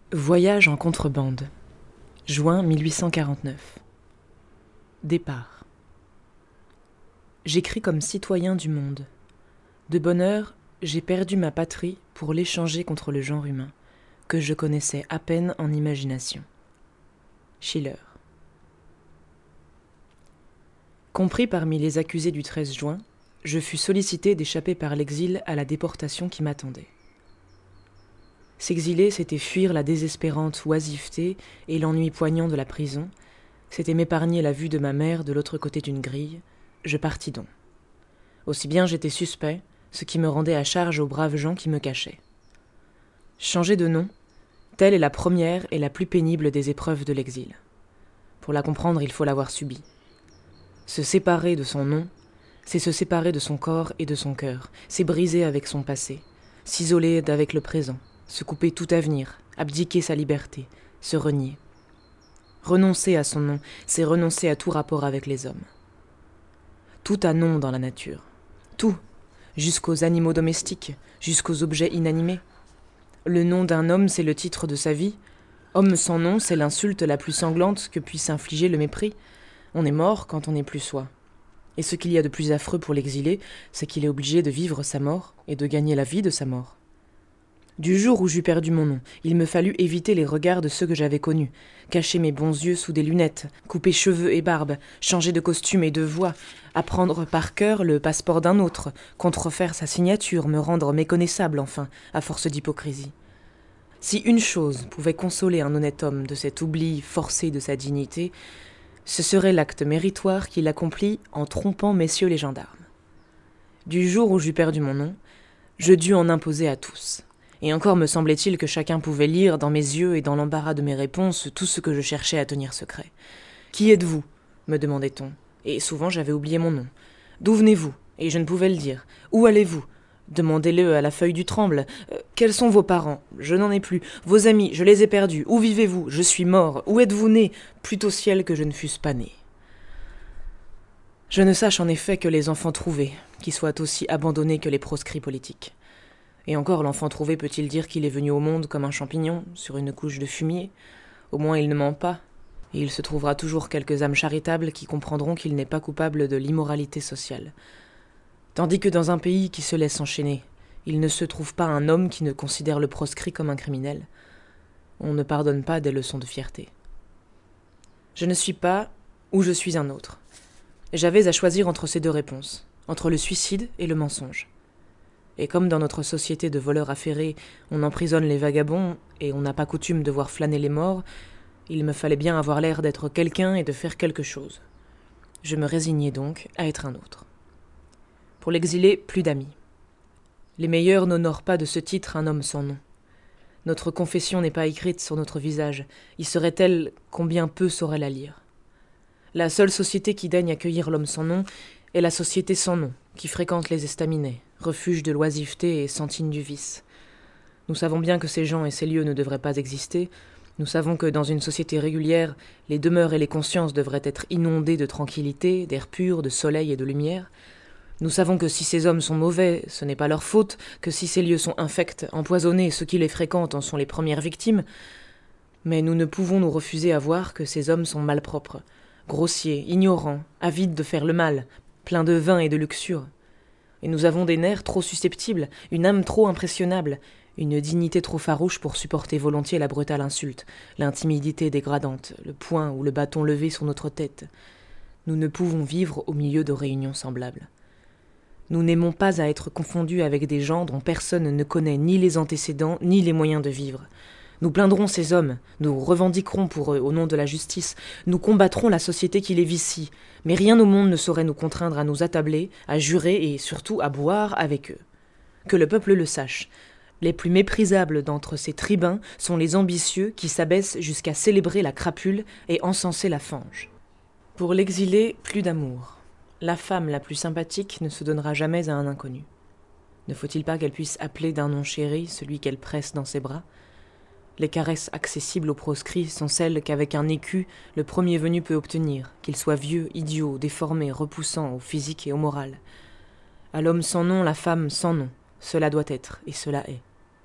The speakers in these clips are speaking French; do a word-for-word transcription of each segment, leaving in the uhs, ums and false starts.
Voyage en contrebande. Juin mille huit cent quarante-neuf. Départ. J'écris comme citoyen du monde. De bonne heure, j'ai perdu ma patrie pour l'échanger contre le genre humain, que je connaissais à peine en imagination. Schiller. Compris parmi les accusés du treize juin, je fus sollicité d'échapper par l'exil à la déportation qui m'attendait. S'exiler, c'était fuir la désespérante oisiveté et l'ennui poignant de la prison, c'était m'épargner la vue de ma mère de l'autre côté d'une grille. Je partis donc. Aussi bien j'étais suspect, ce qui me rendait à charge aux braves gens qui me cachaient. Changer de nom, telle est la première et la plus pénible des épreuves de l'exil. Pour la comprendre, il faut l'avoir subie. Se séparer de son nom, c'est se séparer de son corps et de son cœur, c'est briser avec son passé, s'isoler d'avec le présent, se couper tout avenir, abdiquer sa liberté, se renier. Renoncer à son nom, c'est renoncer à tout rapport avec les hommes. Tout a nom dans la nature. Tout, jusqu'aux animaux domestiques, jusqu'aux objets inanimés. Le nom d'un homme, c'est le titre de sa vie. Homme sans nom, c'est l'insulte la plus sanglante que puisse infliger le mépris. On est mort quand on n'est plus soi. Et ce qu'il y a de plus affreux pour l'exilé, c'est qu'il est obligé de vivre sa mort et de gagner la vie de sa mort. Du jour où j'eus perdu mon nom, il me fallut éviter les regards de ceux que j'avais connus, cacher mes bons yeux sous des lunettes, couper cheveux et barbe, changer de costume et de voix, apprendre par cœur le passeport d'un autre, contrefaire sa signature, me rendre méconnaissable enfin, à force d'hypocrisie. Si une chose pouvait consoler un honnête homme de cet oubli forcé de sa dignité, ce serait l'acte méritoire qu'il accomplit en trompant messieurs les gendarmes. Du jour où j'eus perdu mon nom, je dus en imposer à tous. Et encore me semblait-il que chacun pouvait lire dans mes yeux et dans l'embarras de mes réponses tout ce que je cherchais à tenir secret. « Qui êtes-vous » me demandait-on, et souvent j'avais oublié mon nom. « D'où venez-vous » et je ne pouvais le dire. « Où allez-vous » demandez-le à la feuille du tremble. Euh, « Quels sont vos parents » Je n'en ai plus. « Vos amis, je les ai perdus. Où vivez-vous » Je suis mort. « Où êtes-vous né » Plût au ciel que je ne fusse pas né. Je ne sache en effet que les enfants trouvés, qui soient aussi abandonnés que les proscrits politiques. Et encore, l'enfant trouvé peut-il dire qu'il est venu au monde comme un champignon, sur une couche de fumier? Au moins il ne ment pas, et il se trouvera toujours quelques âmes charitables qui comprendront qu'il n'est pas coupable de l'immoralité sociale. Tandis que dans un pays qui se laisse enchaîner, il ne se trouve pas un homme qui ne considère le proscrit comme un criminel. On ne pardonne pas des leçons de fierté. Je ne suis pas, ou je suis un autre. J'avais à choisir entre ces deux réponses, entre le suicide et le mensonge. Et comme dans notre société de voleurs affairés, on emprisonne les vagabonds et on n'a pas coutume de voir flâner les morts, il me fallait bien avoir l'air d'être quelqu'un et de faire quelque chose. Je me résignai donc à être un autre. Pour l'exilé, plus d'amis. Les meilleurs n'honorent pas de ce titre un homme sans nom. Notre confession n'est pas écrite sur notre visage, y serait-elle combien peu saurait la lire. La seule société qui daigne accueillir l'homme sans nom est la société sans nom, qui fréquente les estaminets, refuge de l'oisiveté et sentine du vice. Nous savons bien que ces gens et ces lieux ne devraient pas exister. Nous savons que dans une société régulière, les demeures et les consciences devraient être inondées de tranquillité, d'air pur, de soleil et de lumière. Nous savons que si ces hommes sont mauvais, ce n'est pas leur faute, que si ces lieux sont infects, empoisonnés, ceux qui les fréquentent en sont les premières victimes. Mais nous ne pouvons nous refuser à voir que ces hommes sont malpropres, grossiers, ignorants, avides de faire le mal, pleins de vin et de luxure. Et nous avons des nerfs trop susceptibles, une âme trop impressionnable, une dignité trop farouche pour supporter volontiers la brutale insulte, l'intimidité dégradante, le poing ou le bâton levé sur notre tête. Nous ne pouvons vivre au milieu de réunions semblables. Nous n'aimons pas à être confondus avec des gens dont personne ne connaît ni les antécédents ni les moyens de vivre. Nous plaindrons ces hommes, nous revendiquerons pour eux au nom de la justice, nous combattrons la société qui les vicie, mais rien au monde ne saurait nous contraindre à nous attabler, à jurer et surtout à boire avec eux. Que le peuple le sache, les plus méprisables d'entre ces tribuns sont les ambitieux qui s'abaissent jusqu'à célébrer la crapule et encenser la fange. Pour l'exilé, plus d'amour. La femme la plus sympathique ne se donnera jamais à un inconnu. Ne faut-il pas qu'elle puisse appeler d'un nom chéri celui qu'elle presse dans ses bras ? Les caresses accessibles aux proscrits sont celles qu'avec un écu, le premier venu peut obtenir, qu'il soit vieux, idiot, déformé, repoussant au physique et au moral. À l'homme sans nom, la femme sans nom, cela doit être, et cela est.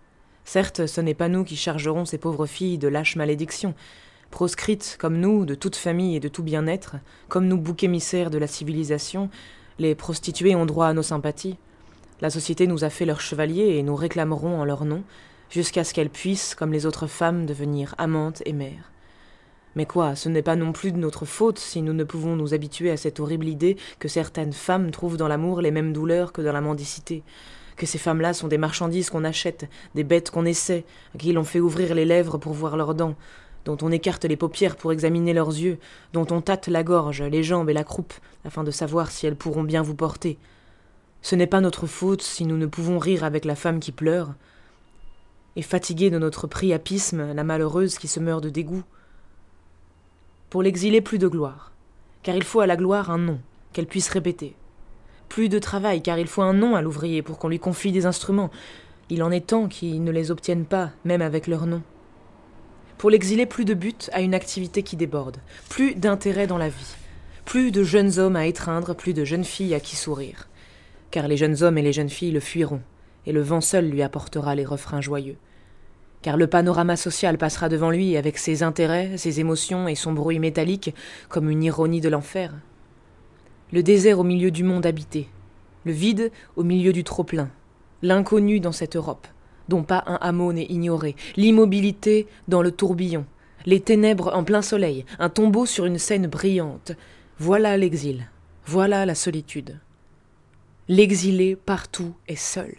Certes, ce n'est pas nous qui chargerons ces pauvres filles de lâches malédictions. Proscrites, comme nous, de toute famille et de tout bien-être, comme nous boucs émissaires de la civilisation, les prostituées ont droit à nos sympathies. La société nous a fait leurs chevaliers et nous réclamerons en leur nom, jusqu'à ce qu'elles puissent, comme les autres femmes, devenir amantes et mères. Mais quoi, ce n'est pas non plus de notre faute si nous ne pouvons nous habituer à cette horrible idée que certaines femmes trouvent dans l'amour les mêmes douleurs que dans la mendicité, que ces femmes-là sont des marchandises qu'on achète, des bêtes qu'on essaie, à qui l'on fait ouvrir les lèvres pour voir leurs dents, dont on écarte les paupières pour examiner leurs yeux, dont on tâte la gorge, les jambes et la croupe, afin de savoir si elles pourront bien vous porter. Ce n'est pas notre faute si nous ne pouvons rire avec la femme qui pleure, et fatiguer de notre priapisme la malheureuse qui se meurt de dégoût. Pour l'exilé, plus de gloire, car il faut à la gloire un nom, qu'elle puisse répéter. Plus de travail, car il faut un nom à l'ouvrier pour qu'on lui confie des instruments. Il en est temps qu'ils ne les obtiennent pas, même avec leur nom. Pour l'exilé, plus de but à une activité qui déborde, plus d'intérêt dans la vie, plus de jeunes hommes à étreindre, plus de jeunes filles à qui sourire. Car les jeunes hommes et les jeunes filles le fuiront, et le vent seul lui apportera les refrains joyeux. Car le panorama social passera devant lui avec ses intérêts, ses émotions et son bruit métallique comme une ironie de l'enfer. Le désert au milieu du monde habité, le vide au milieu du trop-plein, l'inconnu dans cette Europe, dont pas un hameau n'est ignoré, l'immobilité dans le tourbillon, les ténèbres en plein soleil, un tombeau sur une scène brillante. Voilà l'exil, voilà la solitude. L'exilé partout est seul.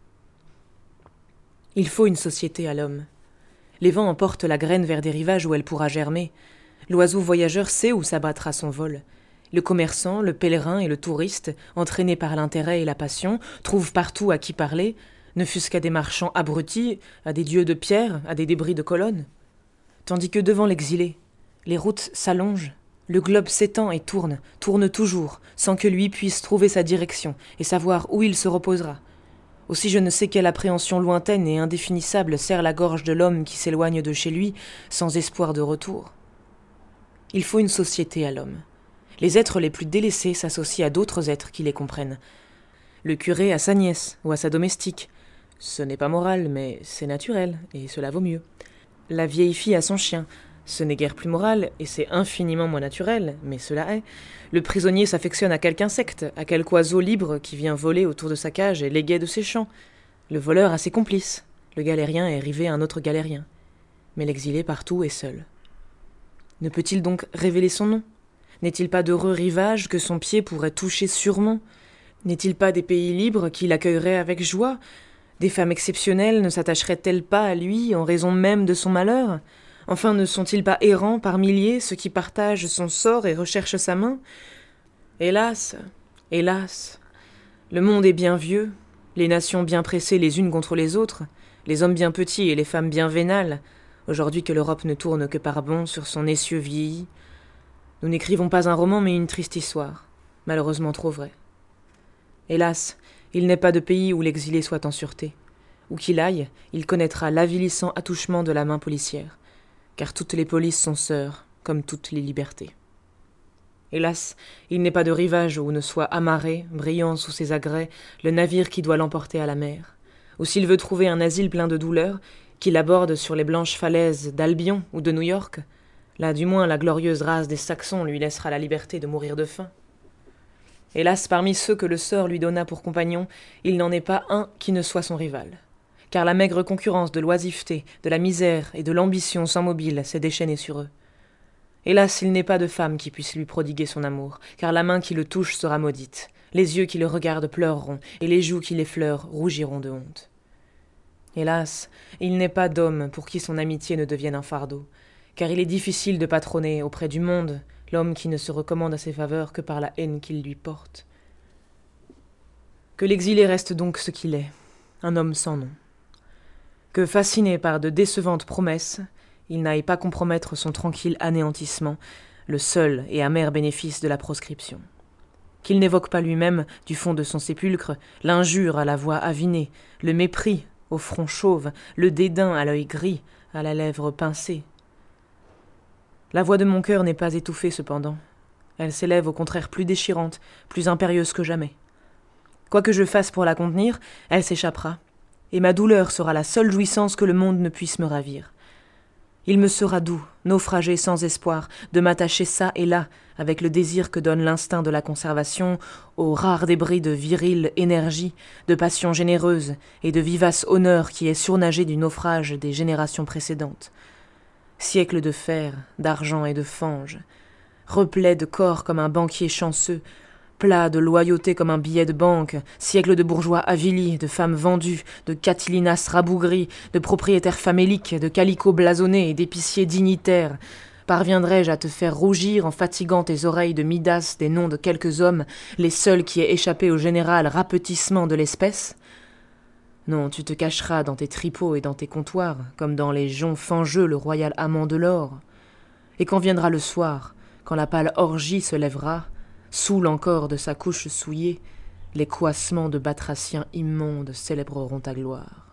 Il faut une société à l'homme. Les vents emportent la graine vers des rivages où elle pourra germer. L'oiseau voyageur sait où s'abattra son vol. Le commerçant, le pèlerin et le touriste, entraînés par l'intérêt et la passion, trouvent partout à qui parler, ne fût-ce qu'à des marchands abrutis, à des dieux de pierre, à des débris de colonnes. Tandis que devant l'exilé, les routes s'allongent, le globe s'étend et tourne, tourne toujours, sans que lui puisse trouver sa direction et savoir où il se reposera. Aussi je ne sais quelle appréhension lointaine et indéfinissable serre la gorge de l'homme qui s'éloigne de chez lui, sans espoir de retour. Il faut une société à l'homme. Les êtres les plus délaissés s'associent à d'autres êtres qui les comprennent. Le curé à sa nièce ou à sa domestique. Ce n'est pas moral, mais c'est naturel, et cela vaut mieux. La vieille fille à son chien. Ce n'est guère plus moral, et c'est infiniment moins naturel, mais cela est. Le prisonnier s'affectionne à quelque insecte, à quelque oiseau libre qui vient voler autour de sa cage et l'égaie de ses champs. Le voleur a ses complices. Le galérien est rivé à un autre galérien. Mais l'exilé partout est seul. Ne peut-il donc révéler son nom ? N'est-il pas d'heureux rivages que son pied pourrait toucher sûrement ? N'est-il pas des pays libres qui l'accueilleraient avec joie ? Des femmes exceptionnelles ne s'attacheraient-elles pas à lui en raison même de son malheur ? Enfin, ne sont-ils pas errants par milliers ceux qui partagent son sort et recherchent sa main ? Hélas, hélas, le monde est bien vieux, les nations bien pressées les unes contre les autres, les hommes bien petits et les femmes bien vénales, aujourd'hui que l'Europe ne tourne que par bonds sur son essieu vieilli. Nous n'écrivons pas un roman mais une triste histoire, malheureusement trop vraie. Hélas, il n'est pas de pays où l'exilé soit en sûreté. Où qu'il aille, il connaîtra l'avilissant attouchement de la main policière, car toutes les polices sont sœurs, comme toutes les libertés. Hélas, il n'est pas de rivage où ne soit amarré, brillant sous ses agrès, le navire qui doit l'emporter à la mer, ou s'il veut trouver un asile plein de douleur, qu'il aborde sur les blanches falaises d'Albion ou de New York, là du moins la glorieuse race des Saxons lui laissera la liberté de mourir de faim. Hélas, parmi ceux que le sort lui donna pour compagnons, il n'en est pas un qui ne soit son rival. Car la maigre concurrence de l'oisiveté, de la misère et de l'ambition sans mobile s'est déchaînée sur eux. Hélas, il n'est pas de femme qui puisse lui prodiguer son amour, car la main qui le touche sera maudite, les yeux qui le regardent pleureront, et les joues qui l'effleurent rougiront de honte. Hélas, il n'est pas d'homme pour qui son amitié ne devienne un fardeau, car il est difficile de patronner auprès du monde l'homme qui ne se recommande à ses faveurs que par la haine qu'il lui porte. Que l'exilé reste donc ce qu'il est, un homme sans nom. Que, fasciné par de décevantes promesses, il n'aille pas compromettre son tranquille anéantissement, le seul et amer bénéfice de la proscription. Qu'il n'évoque pas lui-même, du fond de son sépulcre, l'injure à la voix avinée, le mépris au front chauve, le dédain à l'œil gris, à la lèvre pincée. La voix de mon cœur n'est pas étouffée cependant. Elle s'élève au contraire plus déchirante, plus impérieuse que jamais. Quoi que je fasse pour la contenir, elle s'échappera. et ma douleur sera la seule jouissance que le monde ne puisse me ravir. Il me sera doux, naufragé sans espoir, de m'attacher çà et là, avec le désir que donne l'instinct de la conservation, aux rares débris de virile énergie, de passion généreuse et de vivace honneur qui est surnagé du naufrage des générations précédentes. Siècles de fer, d'argent et de fange, replet de corps comme un banquier chanceux, plat de loyauté comme un billet de banque, siècles de bourgeois avilis, de femmes vendues, de catilinas rabougris, de propriétaires faméliques, de calicots blasonnés et d'épiciers dignitaires. Parviendrai-je à te faire rougir en fatiguant tes oreilles de Midas des noms de quelques hommes, les seuls qui aient échappé au général rapetissement de l'espèce ? Non, tu te cacheras dans tes tripots et dans tes comptoirs, comme dans les joncs fangeux le royal amant de l'or. Et quand viendra le soir, quand la pâle orgie se lèvera, saoul encore de sa couche souillée, les coassements de batraciens immondes célébreront ta gloire.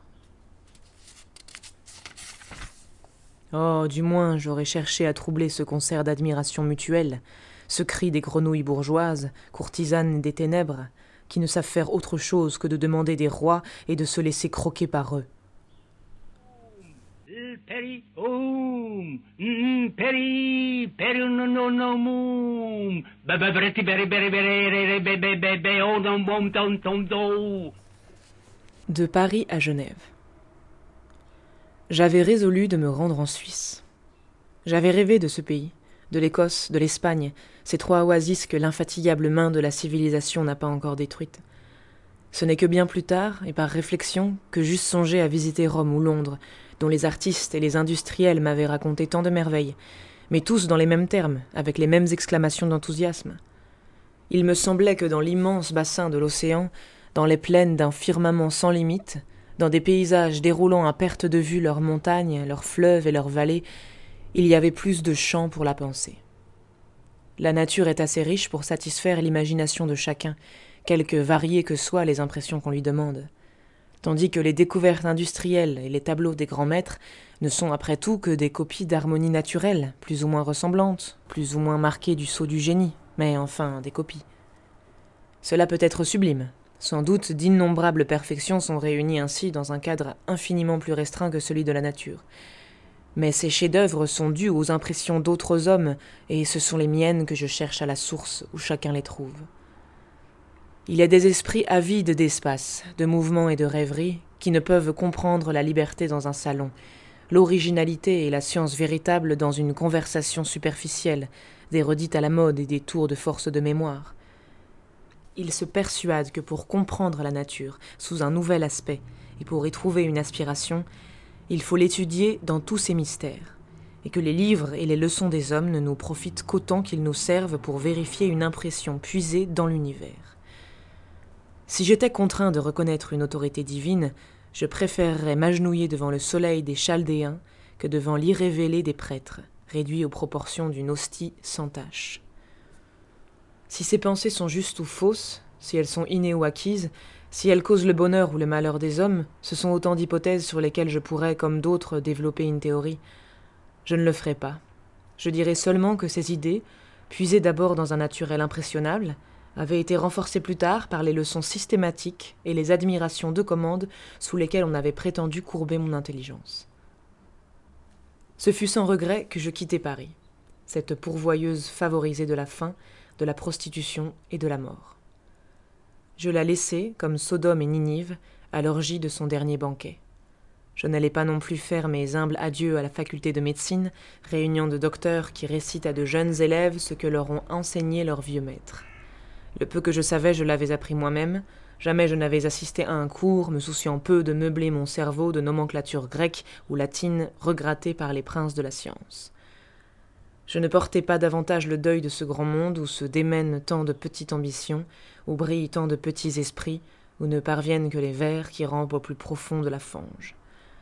Oh, du moins, j'aurais cherché à troubler ce concert d'admiration mutuelle, ce cri des grenouilles bourgeoises, courtisanes des ténèbres, qui ne savent faire autre chose que de demander des rois et de se laisser croquer par eux. Peri om peri peri no no no moom ba ba breti beri beri beri be be be be on don bom ton ton do. De Paris à Genève. J'avais résolu de me rendre en Suisse. J'avais rêvé de ce pays, de l'Écosse, de l'Espagne, ces trois oasis que l'infatigable main de la civilisation n'a pas encore détruites. Ce n'est que bien plus tard, et par réflexion, que j'eusse songé à visiter Rome ou Londres, dont les artistes et les industriels m'avaient raconté tant de merveilles, mais tous dans les mêmes termes, avec les mêmes exclamations d'enthousiasme. Il me semblait que dans l'immense bassin de l'océan, dans les plaines d'un firmament sans limite, dans des paysages déroulant à perte de vue leurs montagnes, leurs fleuves et leurs vallées, il y avait plus de champs pour la pensée. La nature est assez riche pour satisfaire l'imagination de chacun, quelque variées que soient les impressions qu'on lui demande, tandis que les découvertes industrielles et les tableaux des grands maîtres ne sont après tout que des copies d'harmonie naturelle, plus ou moins ressemblantes, plus ou moins marquées du sceau du génie, mais enfin des copies. Cela peut être sublime. Sans doute d'innombrables perfections sont réunies ainsi dans un cadre infiniment plus restreint que celui de la nature. Mais ces chefs-d'œuvre sont dus aux impressions d'autres hommes, et ce sont les miennes que je cherche à la source où chacun les trouve. Il y a des esprits avides d'espace, de mouvement et de rêverie, qui ne peuvent comprendre la liberté dans un salon, l'originalité et la science véritable dans une conversation superficielle, des redites à la mode et des tours de force de mémoire. Ils se persuadent que pour comprendre la nature sous un nouvel aspect et pour y trouver une aspiration, il faut l'étudier dans tous ses mystères, et que les livres et les leçons des hommes ne nous profitent qu'autant qu'ils nous servent pour vérifier une impression puisée dans l'univers. Si j'étais contraint de reconnaître une autorité divine, je préférerais m'agenouiller devant le soleil des Chaldéens que devant l'irrévélé des prêtres, réduit aux proportions d'une hostie sans tache. Si ces pensées sont justes ou fausses, si elles sont innées ou acquises, si elles causent le bonheur ou le malheur des hommes, ce sont autant d'hypothèses sur lesquelles je pourrais, comme d'autres, développer une théorie. Je ne le ferai pas. Je dirai seulement que ces idées, puisées d'abord dans un naturel impressionnable, avaient été renforcées plus tard par les leçons systématiques et les admirations de commande sous lesquelles on avait prétendu courber mon intelligence. Ce fut sans regret que je quittai Paris, cette pourvoyeuse favorisée de la faim, de la prostitution et de la mort. Je la laissai, comme Sodome et Ninive, à l'orgie de son dernier banquet. Je n'allais pas non plus faire mes humbles adieux à la faculté de médecine, réunion de docteurs qui récitent à de jeunes élèves ce que leur ont enseigné leurs vieux maîtres. Le peu que je savais, je l'avais appris moi-même. Jamais je n'avais assisté à un cours, me souciant peu de meubler mon cerveau de nomenclature grecque ou latine regrattée par les princes de la science. Je ne portais pas davantage le deuil de ce grand monde où se démènent tant de petites ambitions, où brillent tant de petits esprits, où ne parviennent que les vers qui rampent au plus profond de la fange.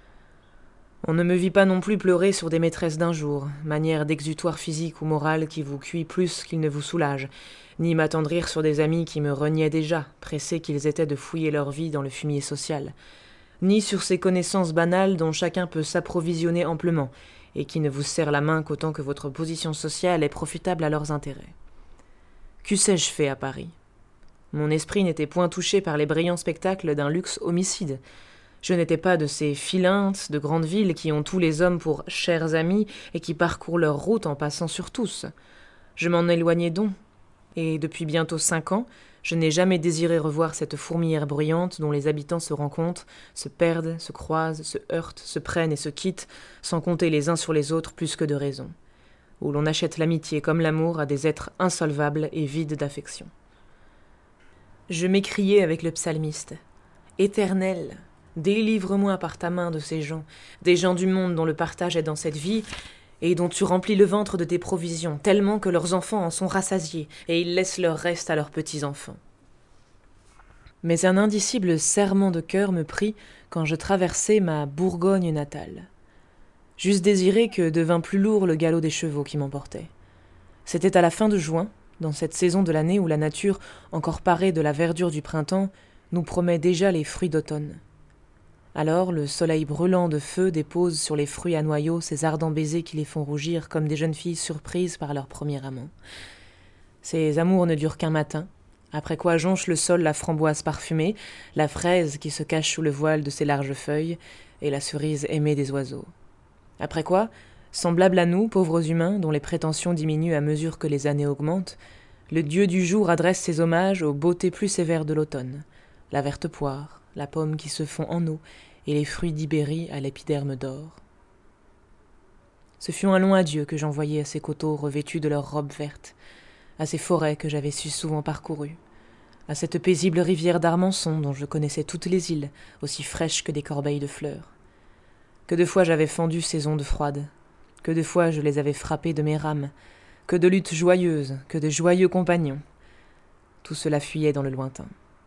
On ne me vit pas non plus pleurer sur des maîtresses d'un jour, manière d'exutoire physique ou moral qui vous cuit plus qu'il ne vous soulage, ni m'attendrir sur des amis qui me reniaient déjà, pressés qu'ils étaient de fouiller leur vie dans le fumier social, ni sur ces connaissances banales dont chacun peut s'approvisionner amplement, et qui ne vous serrent la main qu'autant que votre position sociale est profitable à leurs intérêts. Qu'eussé-je fait à Paris ? Mon esprit n'était point touché par les brillants spectacles d'un luxe homicide. Je n'étais pas de ces filintes de grandes villes qui ont tous les hommes pour chers amis et qui parcourent leur route en passant sur tous. Je m'en éloignais donc, et depuis bientôt cinq ans, je n'ai jamais désiré revoir cette fourmilière bruyante dont les habitants se rencontrent, se perdent, se croisent, se heurtent, se prennent et se quittent, sans compter les uns sur les autres plus que de raison, où l'on achète l'amitié comme l'amour à des êtres insolvables et vides d'affection. Je m'écriai avec le psalmiste. « Éternel, délivre-moi par ta main de ces gens, des gens du monde dont le partage est dans cette vie, et dont tu remplis le ventre de tes provisions, tellement que leurs enfants en sont rassasiés, et ils laissent leur reste à leurs petits-enfants. » Mais un indicible serrement de cœur me prit quand je traversai ma Bourgogne natale. J'eusse désiré que devint plus lourd le galop des chevaux qui m'emportaient. C'était à la fin de juin, dans cette saison de l'année où la nature, encore parée de la verdure du printemps, nous promet déjà les fruits d'automne. Alors le soleil brûlant de feu dépose sur les fruits à noyaux ses ardents baisers qui les font rougir comme des jeunes filles surprises par leur premier amant. Ces amours ne durent qu'un matin, après quoi jonche le sol la framboise parfumée, la fraise qui se cache sous le voile de ses larges feuilles, et la cerise aimée des oiseaux. Après quoi, semblable à nous, pauvres humains, dont les prétentions diminuent à mesure que les années augmentent, le dieu du jour adresse ses hommages aux beautés plus sévères de l'automne, la verte poire, la pomme qui se fond en eau, et les fruits d'Ibérie à l'épiderme d'or. Ce fut un long adieu que j'envoyai à ces coteaux revêtus de leurs robes vertes, à ces forêts que j'avais si souvent parcourues, à cette paisible rivière d'Armançon dont je connaissais toutes les îles, aussi fraîches que des corbeilles de fleurs. Que de fois j'avais fendu ces ondes froides, que de fois je les avais frappées de mes rames, que de luttes joyeuses, que de joyeux compagnons. Tout cela fuyait dans le lointain.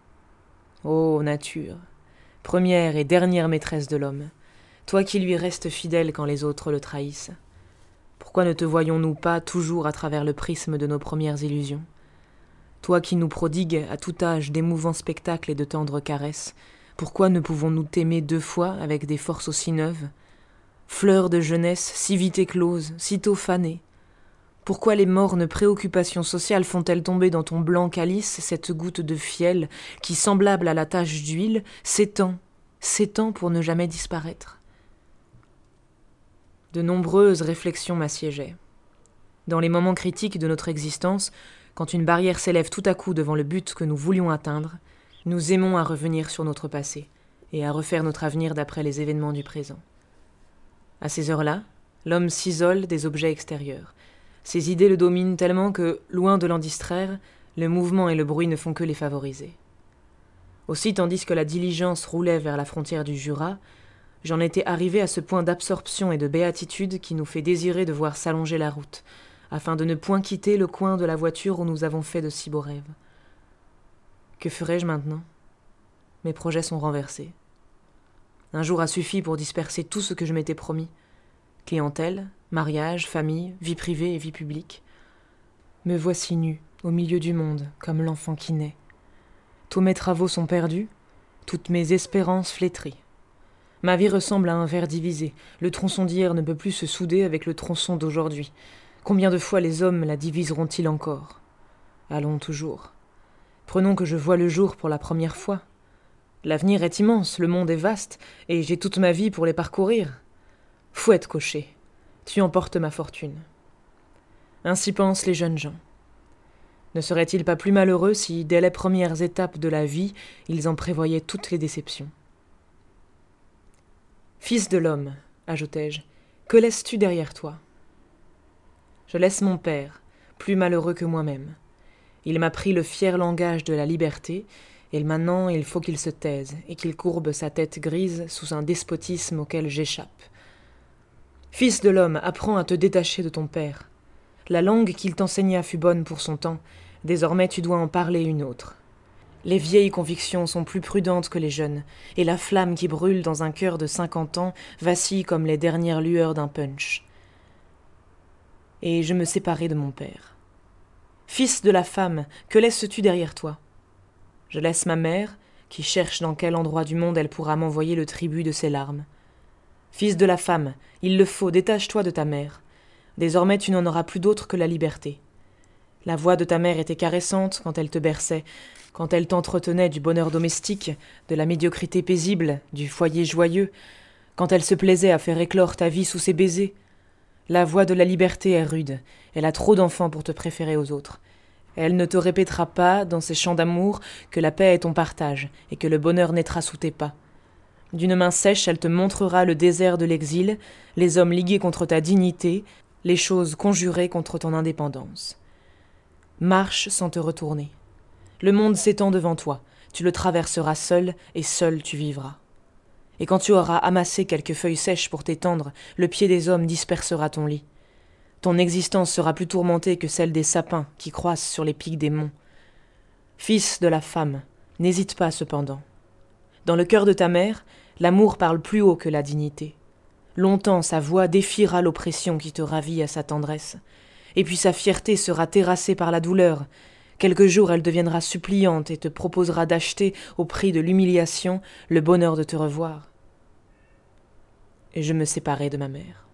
Ô nature, première et dernière maîtresse de l'homme, toi qui lui restes fidèle quand les autres le trahissent, pourquoi ne te voyons-nous pas toujours à travers le prisme de nos premières illusions? Toi qui nous prodigues à tout âge d'émouvants spectacles et de tendres caresses, pourquoi ne pouvons-nous t'aimer deux fois avec des forces aussi neuves? Fleurs de jeunesse si vite écloses, sitôt fanées. Pourquoi les mornes préoccupations sociales font-elles tomber dans ton blanc calice cette goutte de fiel qui, semblable à la tache d'huile, s'étend, s'étend pour ne jamais disparaître? De nombreuses réflexions m'assiégeaient. Dans les moments critiques de notre existence, quand une barrière s'élève tout à coup devant le but que nous voulions atteindre, nous aimons à revenir sur notre passé et à refaire notre avenir d'après les événements du présent. À ces heures-là, l'homme s'isole des objets extérieurs. Ses idées le dominent tellement que, loin de l'en distraire, le mouvement et le bruit ne font que les favoriser. Aussi, tandis que la diligence roulait vers la frontière du Jura, j'en étais arrivé à ce point d'absorption et de béatitude qui nous fait désirer de voir s'allonger la route, afin de ne point quitter le coin de la voiture où nous avons fait de si beaux rêves. Que ferai-je maintenant? Mes projets sont renversés. Un jour a suffi pour disperser tout ce que je m'étais promis. Clientèle, mariage, famille, vie privée et vie publique. Me voici nu, au milieu du monde, comme l'enfant qui naît. Tous mes travaux sont perdus, toutes mes espérances flétries. Ma vie ressemble à un verre divisé. Le tronçon d'hier ne peut plus se souder avec le tronçon d'aujourd'hui. Combien de fois les hommes la diviseront-ils encore? Allons toujours. Prenons que je vois le jour pour la première fois. L'avenir est immense, le monde est vaste, et j'ai toute ma vie pour les parcourir. Fouette, cocher, tu emportes ma fortune. Ainsi pensent les jeunes gens. Ne seraient-ils pas plus malheureux si, dès les premières étapes de la vie, ils en prévoyaient toutes les déceptions? Fils de l'homme, ajoutai-je, que laisses-tu derrière toi? Je laisse mon père, plus malheureux que moi-même. Il m'a pris le fier langage de la liberté, et maintenant il faut qu'il se taise, et qu'il courbe sa tête grise sous un despotisme auquel j'échappe. Fils de l'homme, apprends à te détacher de ton père. La langue qu'il t'enseigna fut bonne pour son temps, désormais tu dois en parler une autre. Les vieilles convictions sont plus prudentes que les jeunes, et la flamme qui brûle dans un cœur de cinquante ans vacille comme les dernières lueurs d'un punch. Et je me séparai de mon père. Fils de la femme, que laisses-tu derrière toi? Je laisse ma mère, qui cherche dans quel endroit du monde elle pourra m'envoyer le tribut de ses larmes. Fils de la femme, il le faut, détache-toi de ta mère. Désormais tu n'en auras plus d'autre que la liberté. La voix de ta mère était caressante quand elle te berçait, quand elle t'entretenait du bonheur domestique, de la médiocrité paisible, du foyer joyeux, quand elle se plaisait à faire éclore ta vie sous ses baisers. La voix de la liberté est rude, elle a trop d'enfants pour te préférer aux autres. Elle ne te répétera pas, dans ses chants d'amour, que la paix est ton partage, et que le bonheur naîtra sous tes pas. D'une main sèche, elle te montrera le désert de l'exil, les hommes ligués contre ta dignité, les choses conjurées contre ton indépendance. Marche sans te retourner. Le monde s'étend devant toi, tu le traverseras seul, et seul tu vivras. Et quand tu auras amassé quelques feuilles sèches pour t'étendre, le pied des hommes dispersera ton lit. Ton existence sera plus tourmentée que celle des sapins qui croissent sur les pics des monts. Fils de la femme, n'hésite pas cependant. Dans le cœur de ta mère, l'amour parle plus haut que la dignité. Longtemps sa voix défiera l'oppression qui te ravit à sa tendresse. Et puis sa fierté sera terrassée par la douleur. Quelques jours elle deviendra suppliante et te proposera d'acheter, au prix de l'humiliation, le bonheur de te revoir. Et je me séparai de ma mère.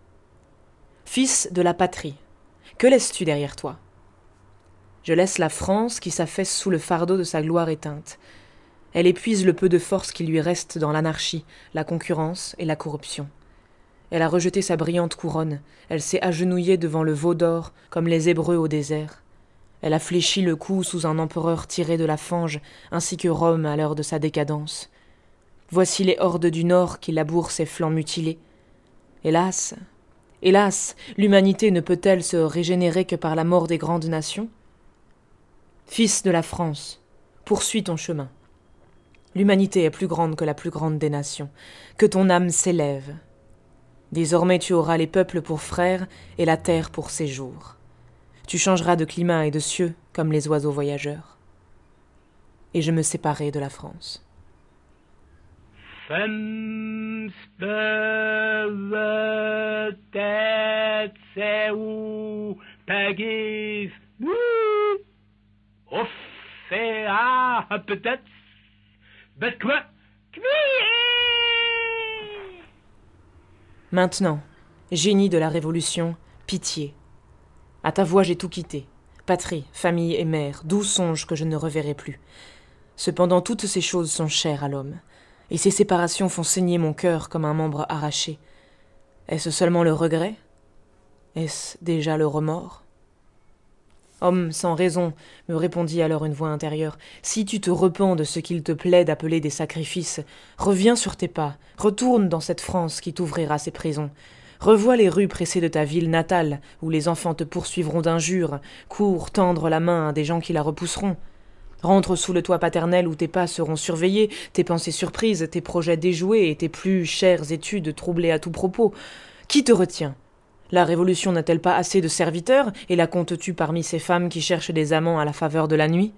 Fils de la patrie, que laisses-tu derrière toi? Je laisse la France qui s'affaisse sous le fardeau de sa gloire éteinte. Elle épuise le peu de force qui lui reste dans l'anarchie, la concurrence et la corruption. Elle a rejeté sa brillante couronne, elle s'est agenouillée devant le veau d'or, comme les Hébreux au désert. Elle a fléchi le cou sous un empereur tiré de la fange, ainsi que Rome à l'heure de sa décadence. Voici les hordes du Nord qui labourent ses flancs mutilés. Hélas, hélas, l'humanité ne peut-elle se régénérer que par la mort des grandes nations? Fils de la France, poursuis ton chemin. L'humanité est plus grande que la plus grande des nations. Que ton âme s'élève. Désormais tu auras les peuples pour frères et la terre pour séjour. Tu changeras de climat et de cieux comme les oiseaux voyageurs. Et je me séparai de la France. Fem spövet seu pagis offea peut-être bet quoi. Maintenant, génie de la Révolution, pitié. À ta voix j'ai tout quitté, patrie, famille et mère, doux songes que je ne reverrai plus. Cependant toutes ces choses sont chères à l'homme, et ces séparations font saigner mon cœur comme un membre arraché. Est-ce seulement le regret? Est-ce déjà le remords? Homme sans raison, me répondit alors une voix intérieure, si tu te repens de ce qu'il te plaît d'appeler des sacrifices, reviens sur tes pas, retourne dans cette France qui t'ouvrira ses prisons. Revois les rues pressées de ta ville natale, où les enfants te poursuivront d'injures, cours tendre la main à des gens qui la repousseront. Rentre sous le toit paternel où tes pas seront surveillés, tes pensées surprises, tes projets déjoués et tes plus chères études troublées à tout propos. Qui te retient? La Révolution n'a-t-elle pas assez de serviteurs, et la comptes-tu parmi ces femmes qui cherchent des amants à la faveur de la nuit?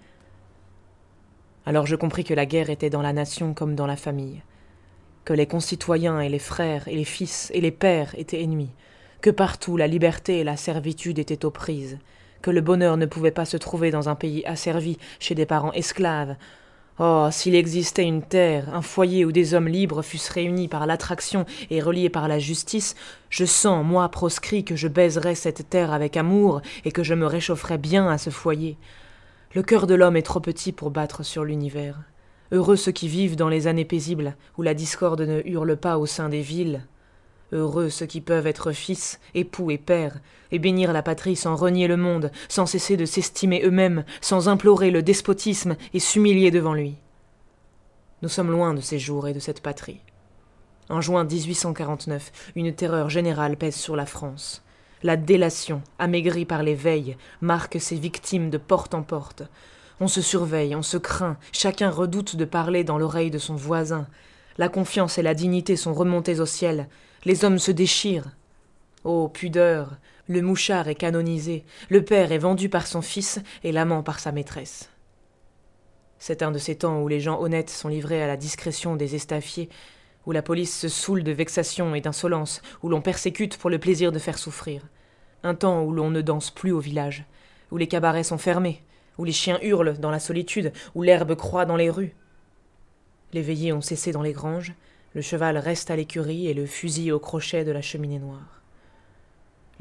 Alors je compris que la guerre était dans la nation comme dans la famille, que les concitoyens et les frères et les fils et les pères étaient ennemis, que partout la liberté et la servitude étaient aux prises, que le bonheur ne pouvait pas se trouver dans un pays asservi chez des parents esclaves. Oh, s'il existait une terre, un foyer où des hommes libres fussent réunis par l'attraction et reliés par la justice, je sens, moi proscrit, que je baiserais cette terre avec amour et que je me réchaufferais bien à ce foyer. Le cœur de l'homme est trop petit pour battre sur l'univers. Heureux ceux qui vivent dans les années paisibles, où la discorde ne hurle pas au sein des villes. Heureux ceux qui peuvent être fils, époux et pères, et bénir la patrie sans renier le monde, sans cesser de s'estimer eux-mêmes, sans implorer le despotisme et s'humilier devant lui. Nous sommes loin de ces jours et de cette patrie. En juin dix-huit cent quarante-neuf, une terreur générale pèse sur la France. La délation, amaigrie par les veilles, marque ses victimes de porte en porte. On se surveille, on se craint, chacun redoute de parler dans l'oreille de son voisin. La confiance et la dignité sont remontées au ciel. Les hommes se déchirent. Ô pudeur, le mouchard est canonisé, le père est vendu par son fils et l'amant par sa maîtresse. C'est un de ces temps où les gens honnêtes sont livrés à la discrétion des estafiers, où la police se saoule de vexation et d'insolence, où l'on persécute pour le plaisir de faire souffrir. Un temps où l'on ne danse plus au village, où les cabarets sont fermés, où les chiens hurlent dans la solitude, où l'herbe croît dans les rues. Les veillées ont cessé dans les granges, le cheval reste à l'écurie et le fusil au crochet de la cheminée noire.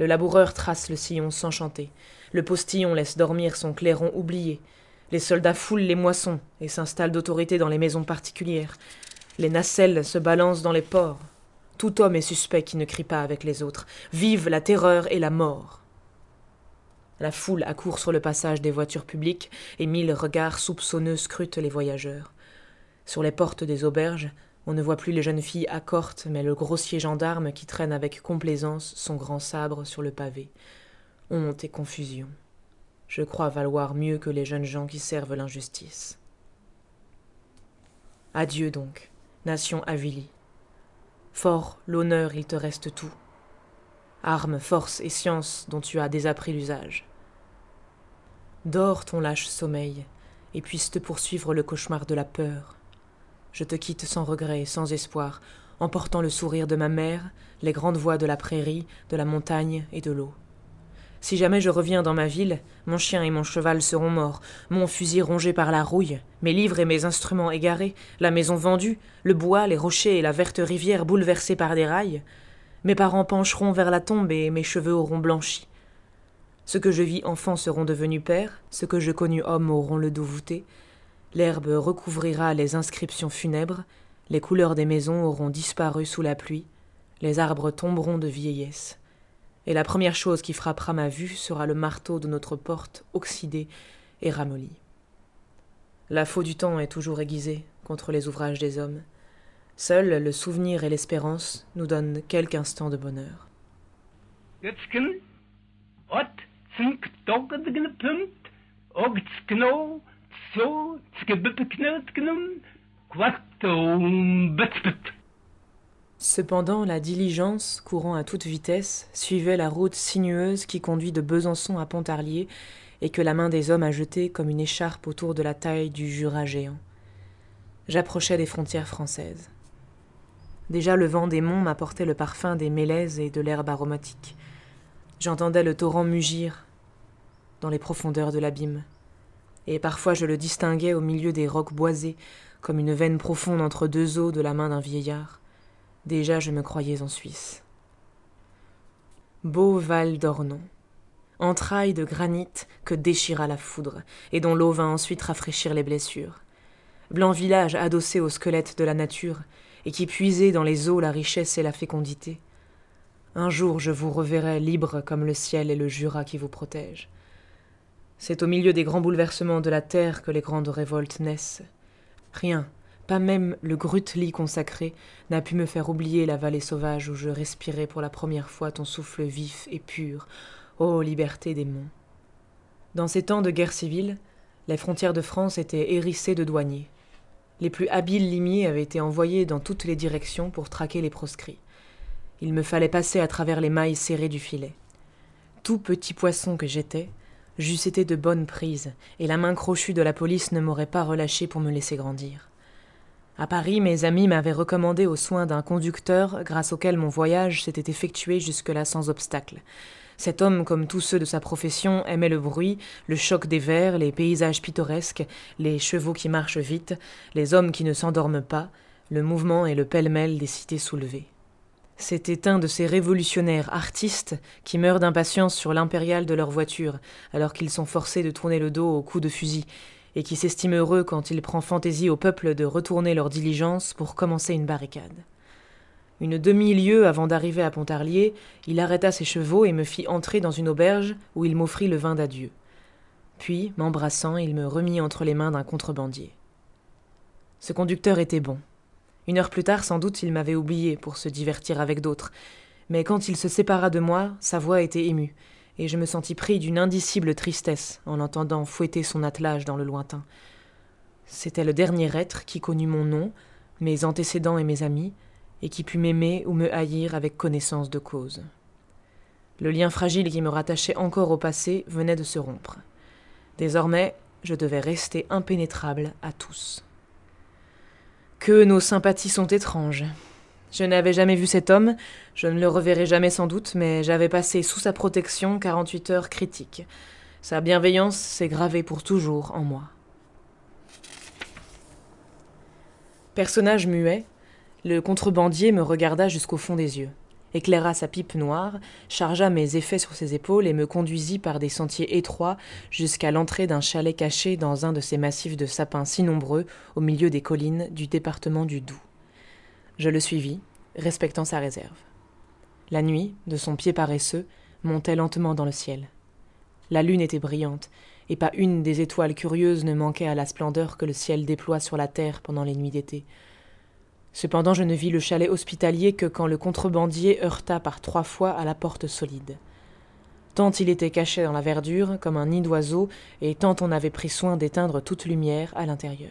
Le laboureur trace le sillon sans chanter. Le postillon laisse dormir son clairon oublié. Les soldats foulent les moissons et s'installent d'autorité dans les maisons particulières. Les nacelles se balancent dans les ports. Tout homme est suspect qui ne crie pas avec les autres. Vive la terreur et la mort. La foule accourt sur le passage des voitures publiques et mille regards soupçonneux scrutent les voyageurs. Sur les portes des auberges, on ne voit plus les jeunes filles accortes, mais le grossier gendarme qui traîne avec complaisance son grand sabre sur le pavé. Honte et confusion. Je crois valoir mieux que les jeunes gens qui servent l'injustice. Adieu donc, nation avilie. Fort, l'honneur, il te reste tout. Armes, force et science dont tu as désappris l'usage. Dors ton lâche sommeil, et puisse te poursuivre le cauchemar de la peur. Je te quitte sans regret et sans espoir, emportant le sourire de ma mère, les grandes voies de la prairie, de la montagne et de l'eau. Si jamais je reviens dans ma ville, mon chien et mon cheval seront morts, mon fusil rongé par la rouille, mes livres et mes instruments égarés, la maison vendue, le bois, les rochers et la verte rivière bouleversés par des rails. Mes parents pencheront vers la tombe et mes cheveux auront blanchi. Ceux que je vis enfants seront devenus pères, ceux que je connus hommes auront le dos voûté. L'herbe recouvrira les inscriptions funèbres, les couleurs des maisons auront disparu sous la pluie, les arbres tomberont de vieillesse. Et la première chose qui frappera ma vue sera le marteau de notre porte oxydé et ramolli. La faux du temps est toujours aiguisée contre les ouvrages des hommes. Seul le souvenir et l'espérance nous donnent quelques instants de bonheur. Cependant, la diligence, courant à toute vitesse, suivait la route sinueuse qui conduit de Besançon à Pontarlier et que la main des hommes a jetée comme une écharpe autour de la taille du Jura géant. J'approchais des frontières françaises. Déjà le vent des monts m'apportait le parfum des mélèzes et de l'herbe aromatique. J'entendais le torrent mugir dans les profondeurs de l'abîme, et parfois je le distinguais au milieu des rocs boisés, comme une veine profonde entre deux os de la main d'un vieillard. Déjà je me croyais en Suisse. Beau Val d'Ornon, entrailles de granit que déchira la foudre, et dont l'eau vint ensuite rafraîchir les blessures. Blanc village adossé au squelette de la nature, et qui puisait dans les eaux la richesse et la fécondité. Un jour je vous reverrai libre comme le ciel et le Jura qui vous protègent. C'est au milieu des grands bouleversements de la terre que les grandes révoltes naissent. Rien, pas même le Grütli consacré, n'a pu me faire oublier la vallée sauvage où je respirais pour la première fois ton souffle vif et pur, ô liberté des monts. Dans ces temps de guerre civile, les frontières de France étaient hérissées de douaniers. Les plus habiles limiers avaient été envoyés dans toutes les directions pour traquer les proscrits. Il me fallait passer à travers les mailles serrées du filet. Tout petit poisson que j'étais, j'eusse été de bonne prise, et la main crochue de la police ne m'aurait pas relâché pour me laisser grandir. À Paris, mes amis m'avaient recommandé aux soins d'un conducteur grâce auquel mon voyage s'était effectué jusque-là sans obstacle. Cet homme, comme tous ceux de sa profession, aimait le bruit, le choc des verres, les paysages pittoresques, les chevaux qui marchent vite, les hommes qui ne s'endorment pas, le mouvement et le pêle-mêle des cités soulevées. C'était un de ces révolutionnaires artistes qui meurent d'impatience sur l'impériale de leur voiture, alors qu'ils sont forcés de tourner le dos aux coups de fusil, et qui s'estime heureux quand il prend fantaisie au peuple de retourner leur diligence pour commencer une barricade. Une demi-lieue avant d'arriver à Pontarlier, il arrêta ses chevaux et me fit entrer dans une auberge où il m'offrit le vin d'adieu. Puis, m'embrassant, il me remit entre les mains d'un contrebandier. Ce conducteur était bon. Une heure plus tard, sans doute, il m'avait oublié pour se divertir avec d'autres, mais quand il se sépara de moi, sa voix était émue, et je me sentis pris d'une indicible tristesse en l'entendant fouetter son attelage dans le lointain. C'était le dernier être qui connut mon nom, mes antécédents et mes amis, et qui put m'aimer ou me haïr avec connaissance de cause. Le lien fragile qui me rattachait encore au passé venait de se rompre. Désormais, je devais rester impénétrable à tous. Que nos sympathies sont étranges. Je n'avais jamais vu cet homme, je ne le reverrai jamais sans doute, mais j'avais passé sous sa protection quarante-huit heures critiques. Sa bienveillance s'est gravée pour toujours en moi. Personnage muet, le contrebandier me regarda jusqu'au fond des yeux. éclaira sa pipe noire, chargea mes effets sur ses épaules et me conduisit par des sentiers étroits jusqu'à l'entrée d'un chalet caché dans un de ces massifs de sapins si nombreux au milieu des collines du département du Doubs. Je le suivis, respectant sa réserve. La nuit, de son pied paresseux, montait lentement dans le ciel. La lune était brillante, et pas une des étoiles curieuses ne manquait à la splendeur que le ciel déploie sur la terre pendant les nuits d'été. Cependant, je ne vis le chalet hospitalier que quand le contrebandier heurta par trois fois à la porte solide. Tant il était caché dans la verdure, comme un nid d'oiseau, et tant on avait pris soin d'éteindre toute lumière à l'intérieur.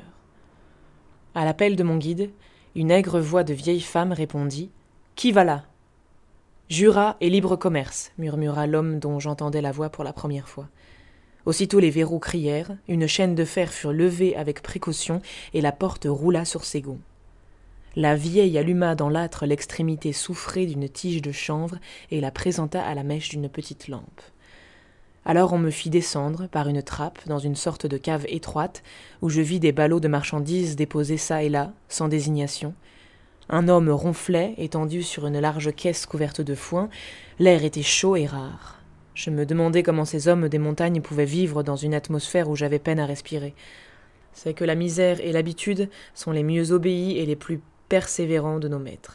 À l'appel de mon guide, une aigre voix de vieille femme répondit « Qui va là ?»« Jura et libre commerce » murmura l'homme dont j'entendais la voix pour la première fois. Aussitôt les verrous crièrent, une chaîne de fer fut levée avec précaution et la porte roula sur ses gonds. La vieille alluma dans l'âtre l'extrémité soufrée d'une tige de chanvre et la présenta à la mèche d'une petite lampe. Alors on me fit descendre par une trappe dans une sorte de cave étroite où je vis des ballots de marchandises déposés çà et là, sans désignation. Un homme ronflait, étendu sur une large caisse couverte de foin. L'air était chaud et rare. Je me demandais comment ces hommes des montagnes pouvaient vivre dans une atmosphère où j'avais peine à respirer. C'est que la misère et l'habitude sont les mieux obéis et les plus persévérants de nos maîtres.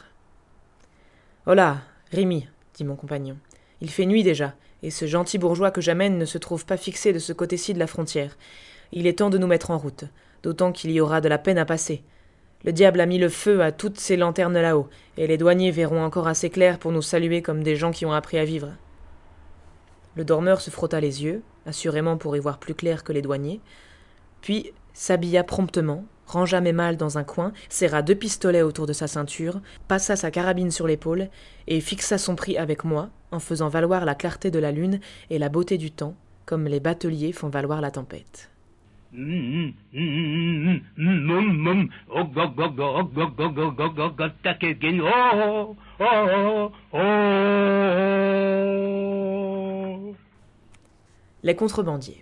« Hola, Rémi, dit mon compagnon. Il fait nuit déjà, et ce gentil bourgeois que j'amène ne se trouve pas fixé de ce côté-ci de la frontière. Il est temps de nous mettre en route, d'autant qu'il y aura de la peine à passer. Le diable a mis le feu à toutes ces lanternes là-haut, et les douaniers verront encore assez clair pour nous saluer comme des gens qui ont appris à vivre. » Le dormeur se frotta les yeux, assurément pour y voir plus clair que les douaniers, puis s'habilla promptement, rangea mes malles dans un coin, serra deux pistolets autour de sa ceinture, passa sa carabine sur l'épaule et fixa son prix avec moi, en faisant valoir la clarté de la lune et la beauté du temps, comme les bateliers font valoir la tempête. Les contrebandiers.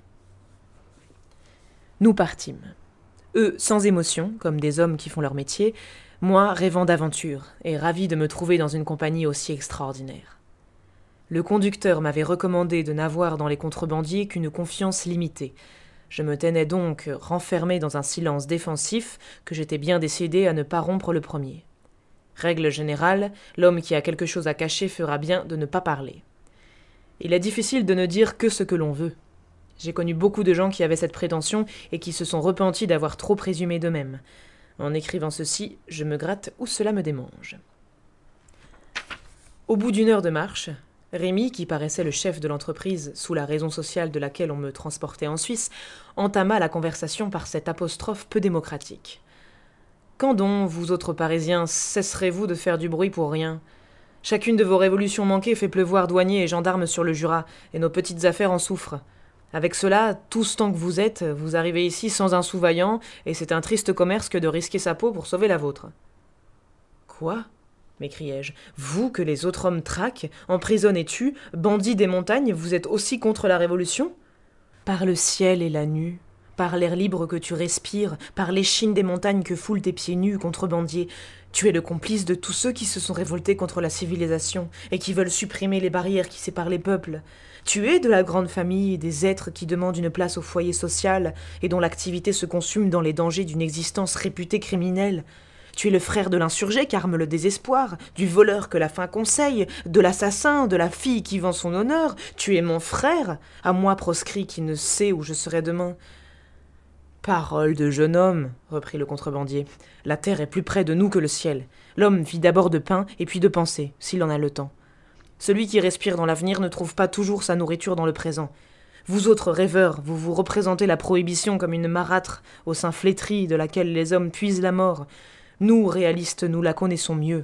Nous partîmes. Eux, sans émotion, comme des hommes qui font leur métier, moi, rêvant d'aventure, et ravi de me trouver dans une compagnie aussi extraordinaire. Le conducteur m'avait recommandé de n'avoir dans les contrebandiers qu'une confiance limitée. Je me tenais donc renfermé dans un silence défensif que j'étais bien décidé à ne pas rompre le premier. Règle générale, l'homme qui a quelque chose à cacher fera bien de ne pas parler. Il est difficile de ne dire que ce que l'on veut. J'ai connu beaucoup de gens qui avaient cette prétention et qui se sont repentis d'avoir trop présumé d'eux-mêmes. En écrivant ceci, je me gratte où cela me démange. Au bout d'une heure de marche, Rémi, qui paraissait le chef de l'entreprise sous la raison sociale de laquelle on me transportait en Suisse, entama la conversation par cette apostrophe peu démocratique. « Quand donc, vous autres Parisiens, cesserez-vous de faire du bruit pour rien ? Chacune de vos révolutions manquées fait pleuvoir douaniers et gendarmes sur le Jura, et nos petites affaires en souffrent. Avec cela, tous tant que vous êtes, vous arrivez ici sans un sou vaillant, et c'est un triste commerce que de risquer sa peau pour sauver la vôtre. »« Quoi ?» m'écriai-je. « Vous, que les autres hommes traquent, emprisonnent et tuent, bandits des montagnes, vous êtes aussi contre la Révolution ? Par le ciel et la nue, par l'air libre que tu respires, par l'échine des montagnes que foulent tes pieds nus, contrebandier, tu es le complice de tous ceux qui se sont révoltés contre la civilisation et qui veulent supprimer les barrières qui séparent les peuples. Tu es de la grande famille des êtres qui demandent une place au foyer social et dont l'activité se consume dans les dangers d'une existence réputée criminelle. Tu es le frère de l'insurgé qu'arme le désespoir, du voleur que la faim conseille, de l'assassin, de la fille qui vend son honneur. Tu es mon frère, à moi proscrit qui ne sait où je serai demain. » « Parole de jeune homme, reprit le contrebandier. La terre est plus près de nous que le ciel. L'homme vit d'abord de pain et puis de pensée, s'il en a le temps. Celui qui respire dans l'avenir ne trouve pas toujours sa nourriture dans le présent. Vous autres rêveurs, vous vous représentez la prohibition comme une marâtre au sein flétri de laquelle les hommes puisent la mort. Nous, réalistes, nous la connaissons mieux.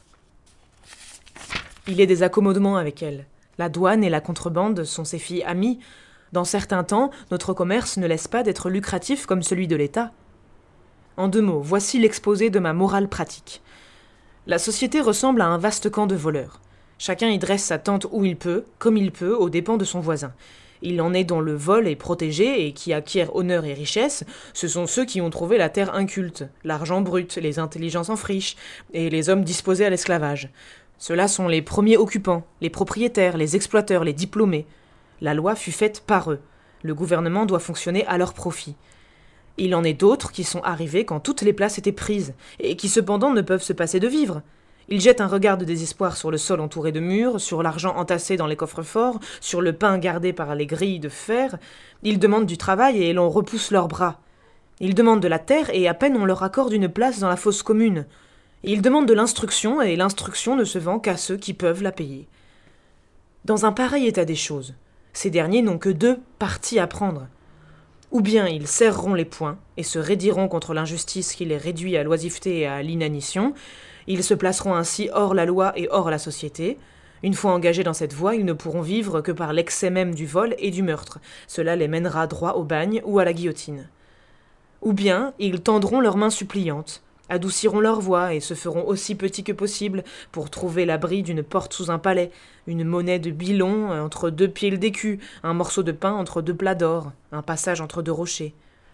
Il est des accommodements avec elle. La douane et la contrebande sont ses filles amies. Dans certains temps, notre commerce ne laisse pas d'être lucratif comme celui de l'État. En deux mots, voici l'exposé de ma morale pratique. La société ressemble à un vaste camp de voleurs. Chacun y dresse sa tente où il peut, comme il peut, aux dépens de son voisin. Il en est dont le vol est protégé et qui acquièrent honneur et richesse, ce sont ceux qui ont trouvé la terre inculte, l'argent brut, les intelligences en friche, et les hommes disposés à l'esclavage. Ceux-là sont les premiers occupants, les propriétaires, les exploiteurs, les diplômés. La loi fut faite par eux. Le gouvernement doit fonctionner à leur profit. Il en est d'autres qui sont arrivés quand toutes les places étaient prises, et qui cependant ne peuvent se passer de vivre. Ils jettent un regard de désespoir sur le sol entouré de murs, sur l'argent entassé dans les coffres-forts, sur le pain gardé par les grilles de fer. Ils demandent du travail et l'on repousse leurs bras. Ils demandent de la terre et à peine on leur accorde une place dans la fosse commune. Ils demandent de l'instruction et l'instruction ne se vend qu'à ceux qui peuvent la payer. Dans un pareil état des choses, ces derniers n'ont que deux partis à prendre. Ou bien ils serreront les poings et se raidiront contre l'injustice qui les réduit à l'oisiveté et à l'inanition. Ils se placeront ainsi hors la loi et hors la société. Une fois engagés dans cette voie, ils ne pourront vivre que par l'excès même du vol et du meurtre. Cela les mènera droit au bagne ou à la guillotine. Ou bien ils tendront leurs mains suppliantes, adouciront leur voix et se feront aussi petits que possible pour trouver l'abri d'une porte sous un palais, une monnaie de bilon entre deux piles d'écus, un morceau de pain entre deux plats d'or, un passage entre deux rochers.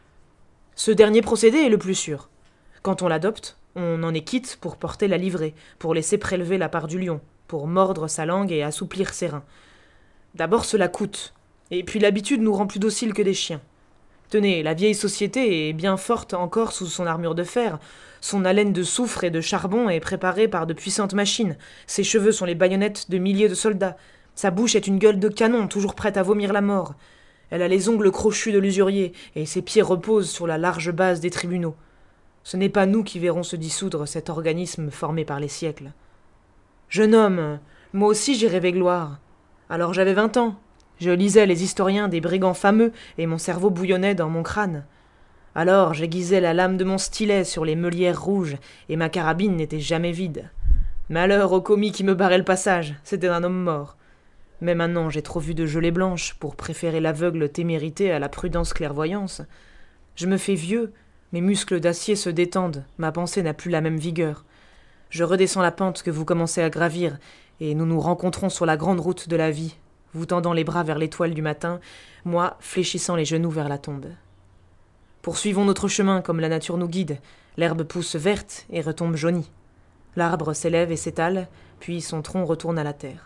Ce dernier procédé est le plus sûr. Quand on l'adopte, on en est quitte pour porter la livrée, pour laisser prélever la part du lion, pour mordre sa langue et assouplir ses reins. D'abord cela coûte, et puis l'habitude nous rend plus dociles que des chiens. Tenez, la vieille société est bien forte encore sous son armure de fer. Son haleine de soufre et de charbon est préparée par de puissantes machines. Ses cheveux sont les baïonnettes de milliers de soldats. Sa bouche est une gueule de canon, toujours prête à vomir la mort. Elle a les ongles crochus de l'usurier, et ses pieds reposent sur la large base des tribunaux. Ce n'est pas nous qui verrons se dissoudre cet organisme formé par les siècles. Jeune homme, moi aussi j'ai rêvé gloire. Alors j'avais vingt ans. Je lisais les historiens des brigands fameux, et mon cerveau bouillonnait dans mon crâne. Alors j'aiguisais la lame de mon stylet sur les meulières rouges, et ma carabine n'était jamais vide. Malheur au commis qui me barrait le passage, c'était un homme mort. Mais maintenant j'ai trop vu de gelée blanche pour préférer l'aveugle témérité à la prudence clairvoyance. Je me fais vieux, mes muscles d'acier se détendent, ma pensée n'a plus la même vigueur. Je redescends la pente que vous commencez à gravir, et nous nous rencontrons sur la grande route de la vie, vous tendant les bras vers l'étoile du matin, moi fléchissant les genoux vers la tombe. Poursuivons notre chemin comme la nature nous guide. L'herbe pousse verte et retombe jaunie. L'arbre s'élève et s'étale, puis son tronc retourne à la terre.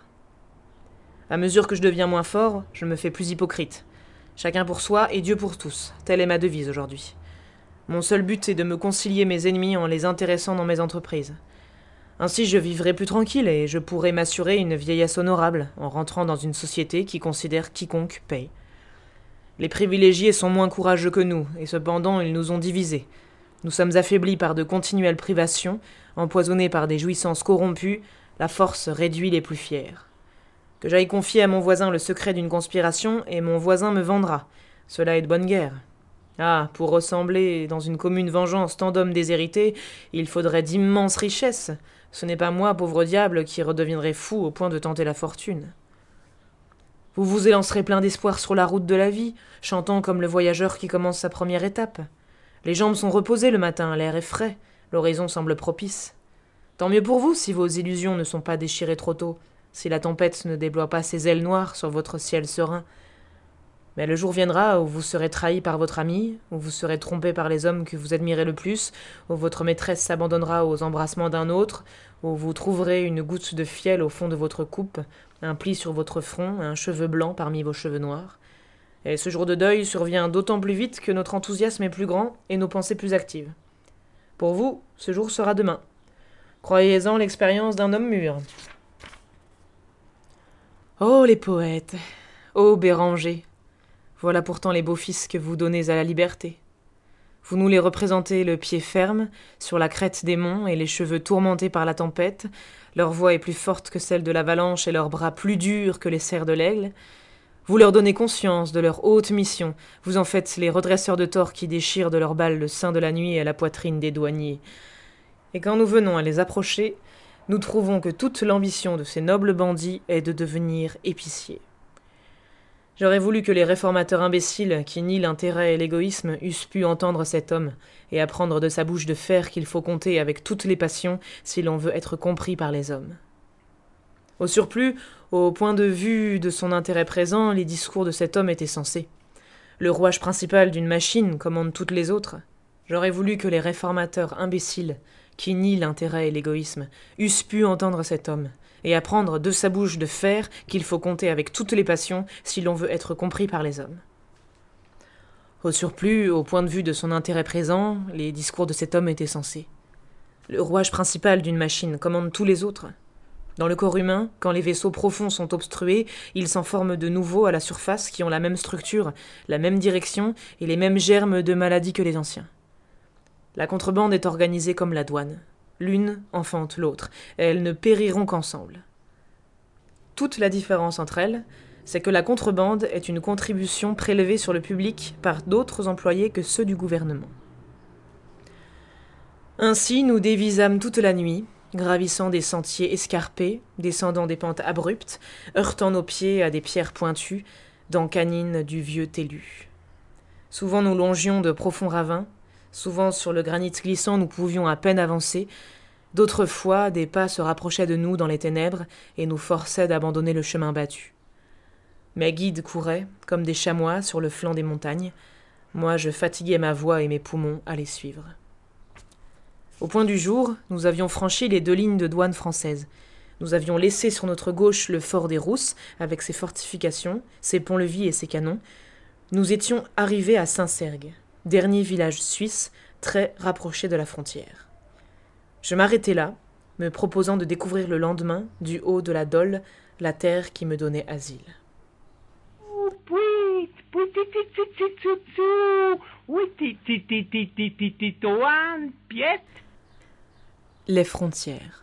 À mesure que je deviens moins fort, je me fais plus hypocrite. Chacun pour soi et Dieu pour tous, telle est ma devise aujourd'hui. Mon seul but est de me concilier mes ennemis en les intéressant dans mes entreprises. Ainsi je vivrai plus tranquille et je pourrai m'assurer une vieillesse honorable en rentrant dans une société qui considère quiconque paye. Les privilégiés sont moins courageux que nous, et cependant ils nous ont divisés. Nous sommes affaiblis par de continuelles privations, empoisonnés par des jouissances corrompues, la force réduit les plus fiers. Que j'aille confier à mon voisin le secret d'une conspiration, et mon voisin me vendra. Cela est de bonne guerre. Ah, pour ressembler dans une commune vengeance tant d'hommes déshérités, il faudrait d'immenses richesses. Ce n'est pas moi, pauvre diable, qui redeviendrai fou au point de tenter la fortune. Vous vous élancerez plein d'espoir sur la route de la vie, chantant comme le voyageur qui commence sa première étape. Les jambes sont reposées le matin, l'air est frais, l'horizon semble propice. Tant mieux pour vous si vos illusions ne sont pas déchirées trop tôt, si la tempête ne déploie pas ses ailes noires sur votre ciel serein. Mais le jour viendra où vous serez trahi par votre ami, où vous serez trompé par les hommes que vous admirez le plus, où votre maîtresse s'abandonnera aux embrassements d'un autre, où vous trouverez une goutte de fiel au fond de votre coupe, un pli sur votre front, un cheveu blanc parmi vos cheveux noirs. Et ce jour de deuil survient d'autant plus vite que notre enthousiasme est plus grand et nos pensées plus actives. Pour vous, ce jour sera demain. Croyez-en l'expérience d'un homme mûr. Oh, les poètes! Oh, Béranger! Voilà pourtant les beaux fils que vous donnez à la liberté. Vous nous les représentez le pied ferme, sur la crête des monts et les cheveux tourmentés par la tempête, leur voix est plus forte que celle de l'avalanche et leurs bras plus durs que les serres de l'aigle. Vous leur donnez conscience de leur haute mission, vous en faites les redresseurs de tort qui déchirent de leurs balles le sein de la nuit et la poitrine des douaniers. Et quand nous venons à les approcher, nous trouvons que toute l'ambition de ces nobles bandits est de devenir épiciers. J'aurais voulu que les réformateurs imbéciles qui nient l'intérêt et l'égoïsme eussent pu entendre cet homme et apprendre de sa bouche de fer qu'il faut compter avec toutes les passions si l'on veut être compris par les hommes. Au surplus, au point de vue de son intérêt présent, les discours de cet homme étaient sensés. Le rouage principal d'une machine commande toutes les autres. J'aurais voulu que les réformateurs imbéciles qui nient l'intérêt et l'égoïsme eussent pu entendre cet homme et apprendre de sa bouche de fer qu'il faut compter avec toutes les passions si l'on veut être compris par les hommes. Au surplus, au point de vue de son intérêt présent, les discours de cet homme étaient sensés. Le rouage principal d'une machine commande tous les autres. Dans le corps humain, quand les vaisseaux profonds sont obstrués, il s'en forme de nouveaux à la surface qui ont la même structure, la même direction et les mêmes germes de maladies que les anciens. La contrebande est organisée comme la douane. L'une enfante l'autre. Elles ne périront qu'ensemble. Toute la différence entre elles, c'est que la contrebande est une contribution prélevée sur le public par d'autres employés que ceux du gouvernement. Ainsi, nous dévisâmes toute la nuit, gravissant des sentiers escarpés, descendant des pentes abruptes, heurtant nos pieds à des pierres pointues, dans canines du vieux talus. Souvent nous longions de profonds ravins, souvent sur le granit glissant nous pouvions à peine avancer, d'autres fois des pas se rapprochaient de nous dans les ténèbres et nous forçaient d'abandonner le chemin battu. Mes guides couraient, comme des chamois sur le flanc des montagnes, moi je fatiguais ma voix et mes poumons à les suivre. Au point du jour, nous avions franchi les deux lignes de douane françaises. Nous avions laissé sur notre gauche le fort des Rousses, avec ses fortifications, ses ponts-levis et ses canons. Nous étions arrivés à Saint-Sergue, dernier village suisse, très rapproché de la frontière. Je m'arrêtai là, me proposant de découvrir le lendemain, du haut de la Dole, la terre qui me donnait asile. Les frontières.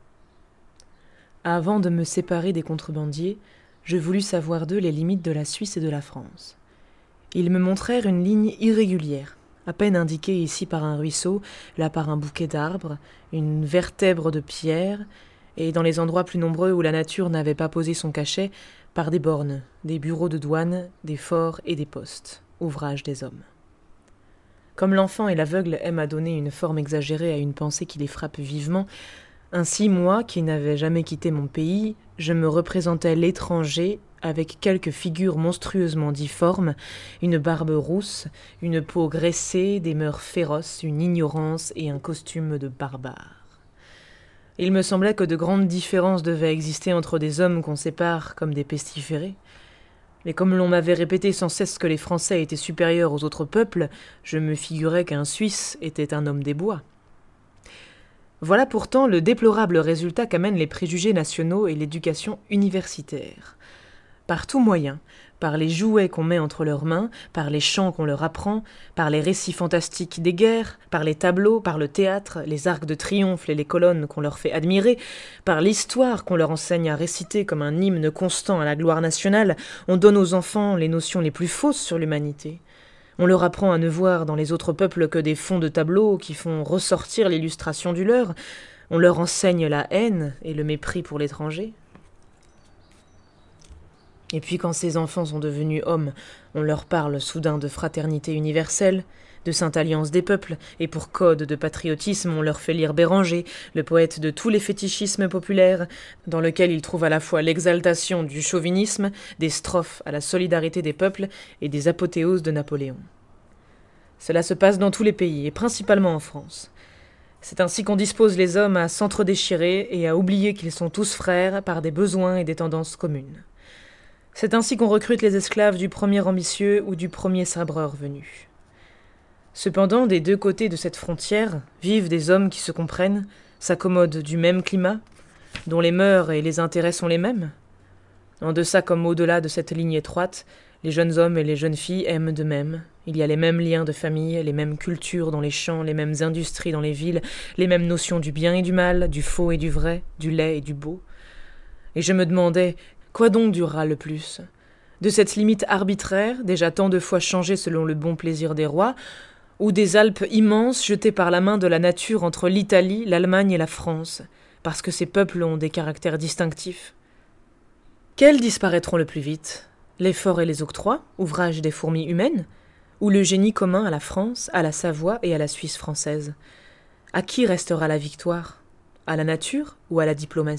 Avant de me séparer des contrebandiers, je voulus savoir d'eux les limites de la Suisse et de la France. Ils me montrèrent une ligne irrégulière, à peine indiquée ici par un ruisseau, là par un bouquet d'arbres, une vertèbre de pierre, et dans les endroits plus nombreux où la nature n'avait pas posé son cachet, par des bornes, des bureaux de douane, des forts et des postes, ouvrage des hommes. Comme l'enfant et l'aveugle aiment à donner une forme exagérée à une pensée qui les frappe vivement, ainsi moi, qui n'avais jamais quitté mon pays, je me représentais l'étranger avec quelques figures monstrueusement difformes, une barbe rousse, une peau graissée, des mœurs féroces, une ignorance et un costume de barbare. Il me semblait que de grandes différences devaient exister entre des hommes qu'on sépare comme des pestiférés. Mais comme l'on m'avait répété sans cesse que les Français étaient supérieurs aux autres peuples, je me figurais qu'un Suisse était un homme des bois. Voilà pourtant le déplorable résultat qu'amènent les préjugés nationaux et l'éducation universitaire. Par tout moyen, par les jouets qu'on met entre leurs mains, par les chants qu'on leur apprend, par les récits fantastiques des guerres, par les tableaux, par le théâtre, les arcs de triomphe et les colonnes qu'on leur fait admirer, par l'histoire qu'on leur enseigne à réciter comme un hymne constant à la gloire nationale, on donne aux enfants les notions les plus fausses sur l'humanité. On leur apprend à ne voir dans les autres peuples que des fonds de tableaux qui font ressortir l'illustration du leur. On leur enseigne la haine et le mépris pour l'étranger. Et puis quand ces enfants sont devenus hommes, on leur parle soudain de fraternité universelle, de sainte alliance des peuples, et pour code de patriotisme, on leur fait lire Béranger, le poète de tous les fétichismes populaires, dans lequel ils trouvent à la fois l'exaltation du chauvinisme, des strophes à la solidarité des peuples et des apothéoses de Napoléon. Cela se passe dans tous les pays, et principalement en France. C'est ainsi qu'on dispose les hommes à s'entre-déchirer et à oublier qu'ils sont tous frères par des besoins et des tendances communes. C'est ainsi qu'on recrute les esclaves du premier ambitieux ou du premier sabreur venu. Cependant, des deux côtés de cette frontière vivent des hommes qui se comprennent, s'accommodent du même climat, dont les mœurs et les intérêts sont les mêmes. En deçà comme au-delà de cette ligne étroite, les jeunes hommes et les jeunes filles aiment de même. Il y a les mêmes liens de famille, les mêmes cultures dans les champs, les mêmes industries dans les villes, les mêmes notions du bien et du mal, du faux et du vrai, du laid et du beau. Et je me demandais, quoi donc durera le plus ? De cette limite arbitraire, déjà tant de fois changée selon le bon plaisir des rois, ou des Alpes immenses jetées par la main de la nature entre l'Italie, l'Allemagne et la France, parce que ces peuples ont des caractères distinctifs. Quels disparaîtront le plus vite ? Les forts et les octrois, ouvrage des fourmis humaines, ou le génie commun à la France, à la Savoie et à la Suisse française ? À qui restera la victoire ? À la nature ou à la diplomatie ?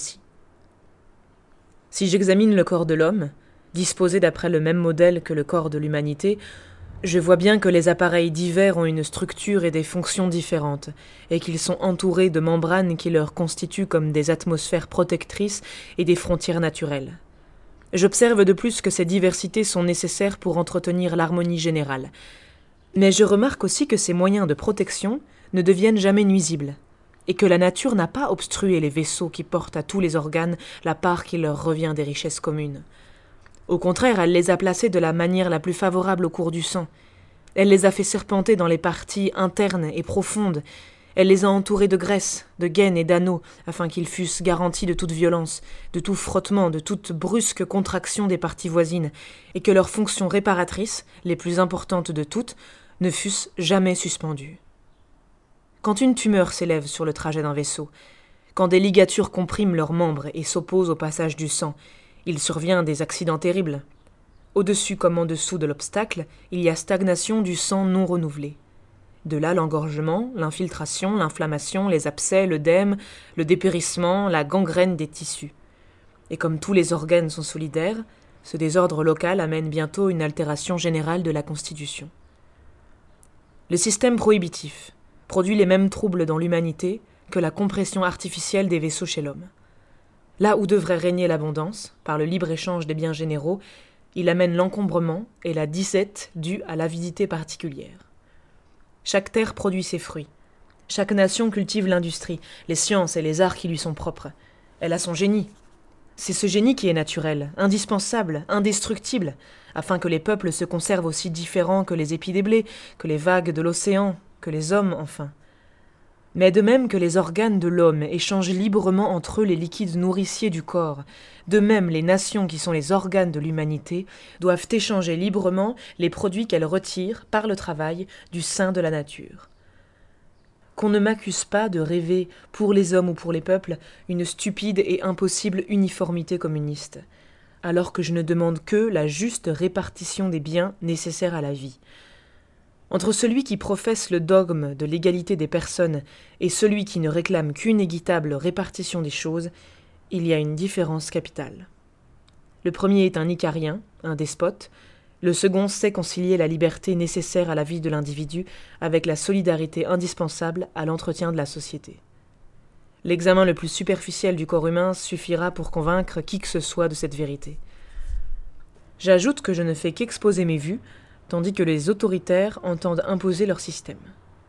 Si j'examine le corps de l'homme, disposé d'après le même modèle que le corps de l'humanité, Je vois bien que les appareils divers ont une structure et des fonctions différentes, et qu'ils sont entourés de membranes qui leur constituent comme des atmosphères protectrices et des frontières naturelles. J'observe de plus que ces diversités sont nécessaires pour entretenir l'harmonie générale. Mais je remarque aussi que ces moyens de protection ne deviennent jamais nuisibles, et que la nature n'a pas obstrué les vaisseaux qui portent à tous les organes la part qui leur revient des richesses communes. Au contraire, elle les a placés de la manière la plus favorable au cours du sang. Elle les a fait serpenter dans les parties internes et profondes. Elle les a entourés de graisse, de gaines et d'anneaux, afin qu'ils fussent garantis de toute violence, de tout frottement, de toute brusque contraction des parties voisines, et que leurs fonctions réparatrices, les plus importantes de toutes, ne fussent jamais suspendues. Quand une tumeur s'élève sur le trajet d'un vaisseau, quand des ligatures compriment leurs membres et s'opposent au passage du sang, il survient des accidents terribles. Au-dessus comme en dessous de l'obstacle, il y a stagnation du sang non renouvelé. De là l'engorgement, l'infiltration, l'inflammation, les abcès, l'œdème, le dépérissement, la gangrène des tissus. Et comme tous les organes sont solidaires, ce désordre local amène bientôt une altération générale de la constitution. Le système prohibitif produit les mêmes troubles dans l'humanité que la compression artificielle des vaisseaux chez l'homme. Là où devrait régner l'abondance, par le libre-échange des biens généraux, il amène l'encombrement et la disette due à l'avidité particulière. Chaque terre produit ses fruits. Chaque nation cultive l'industrie, les sciences et les arts qui lui sont propres. Elle a son génie. C'est ce génie qui est naturel, indispensable, indestructible, afin que les peuples se conservent aussi différents que les épis des blés, que les vagues de l'océan, que les hommes, enfin. Mais de même que les organes de l'homme échangent librement entre eux les liquides nourriciers du corps, de même les nations qui sont les organes de l'humanité doivent échanger librement les produits qu'elles retirent, par le travail, du sein de la nature. Qu'on ne m'accuse pas de rêver, pour les hommes ou pour les peuples, une stupide et impossible uniformité communiste, alors que je ne demande que la juste répartition des biens nécessaires à la vie. Entre celui qui professe le dogme de l'égalité des personnes et celui qui ne réclame qu'une équitable répartition des choses, il y a une différence capitale. Le premier est un icarien, un despote, le second sait concilier la liberté nécessaire à la vie de l'individu avec la solidarité indispensable à l'entretien de la société. L'examen le plus superficiel du corps humain suffira pour convaincre qui que ce soit de cette vérité. J'ajoute que je ne fais qu'exposer mes vues, tandis que les autoritaires entendent imposer leur système.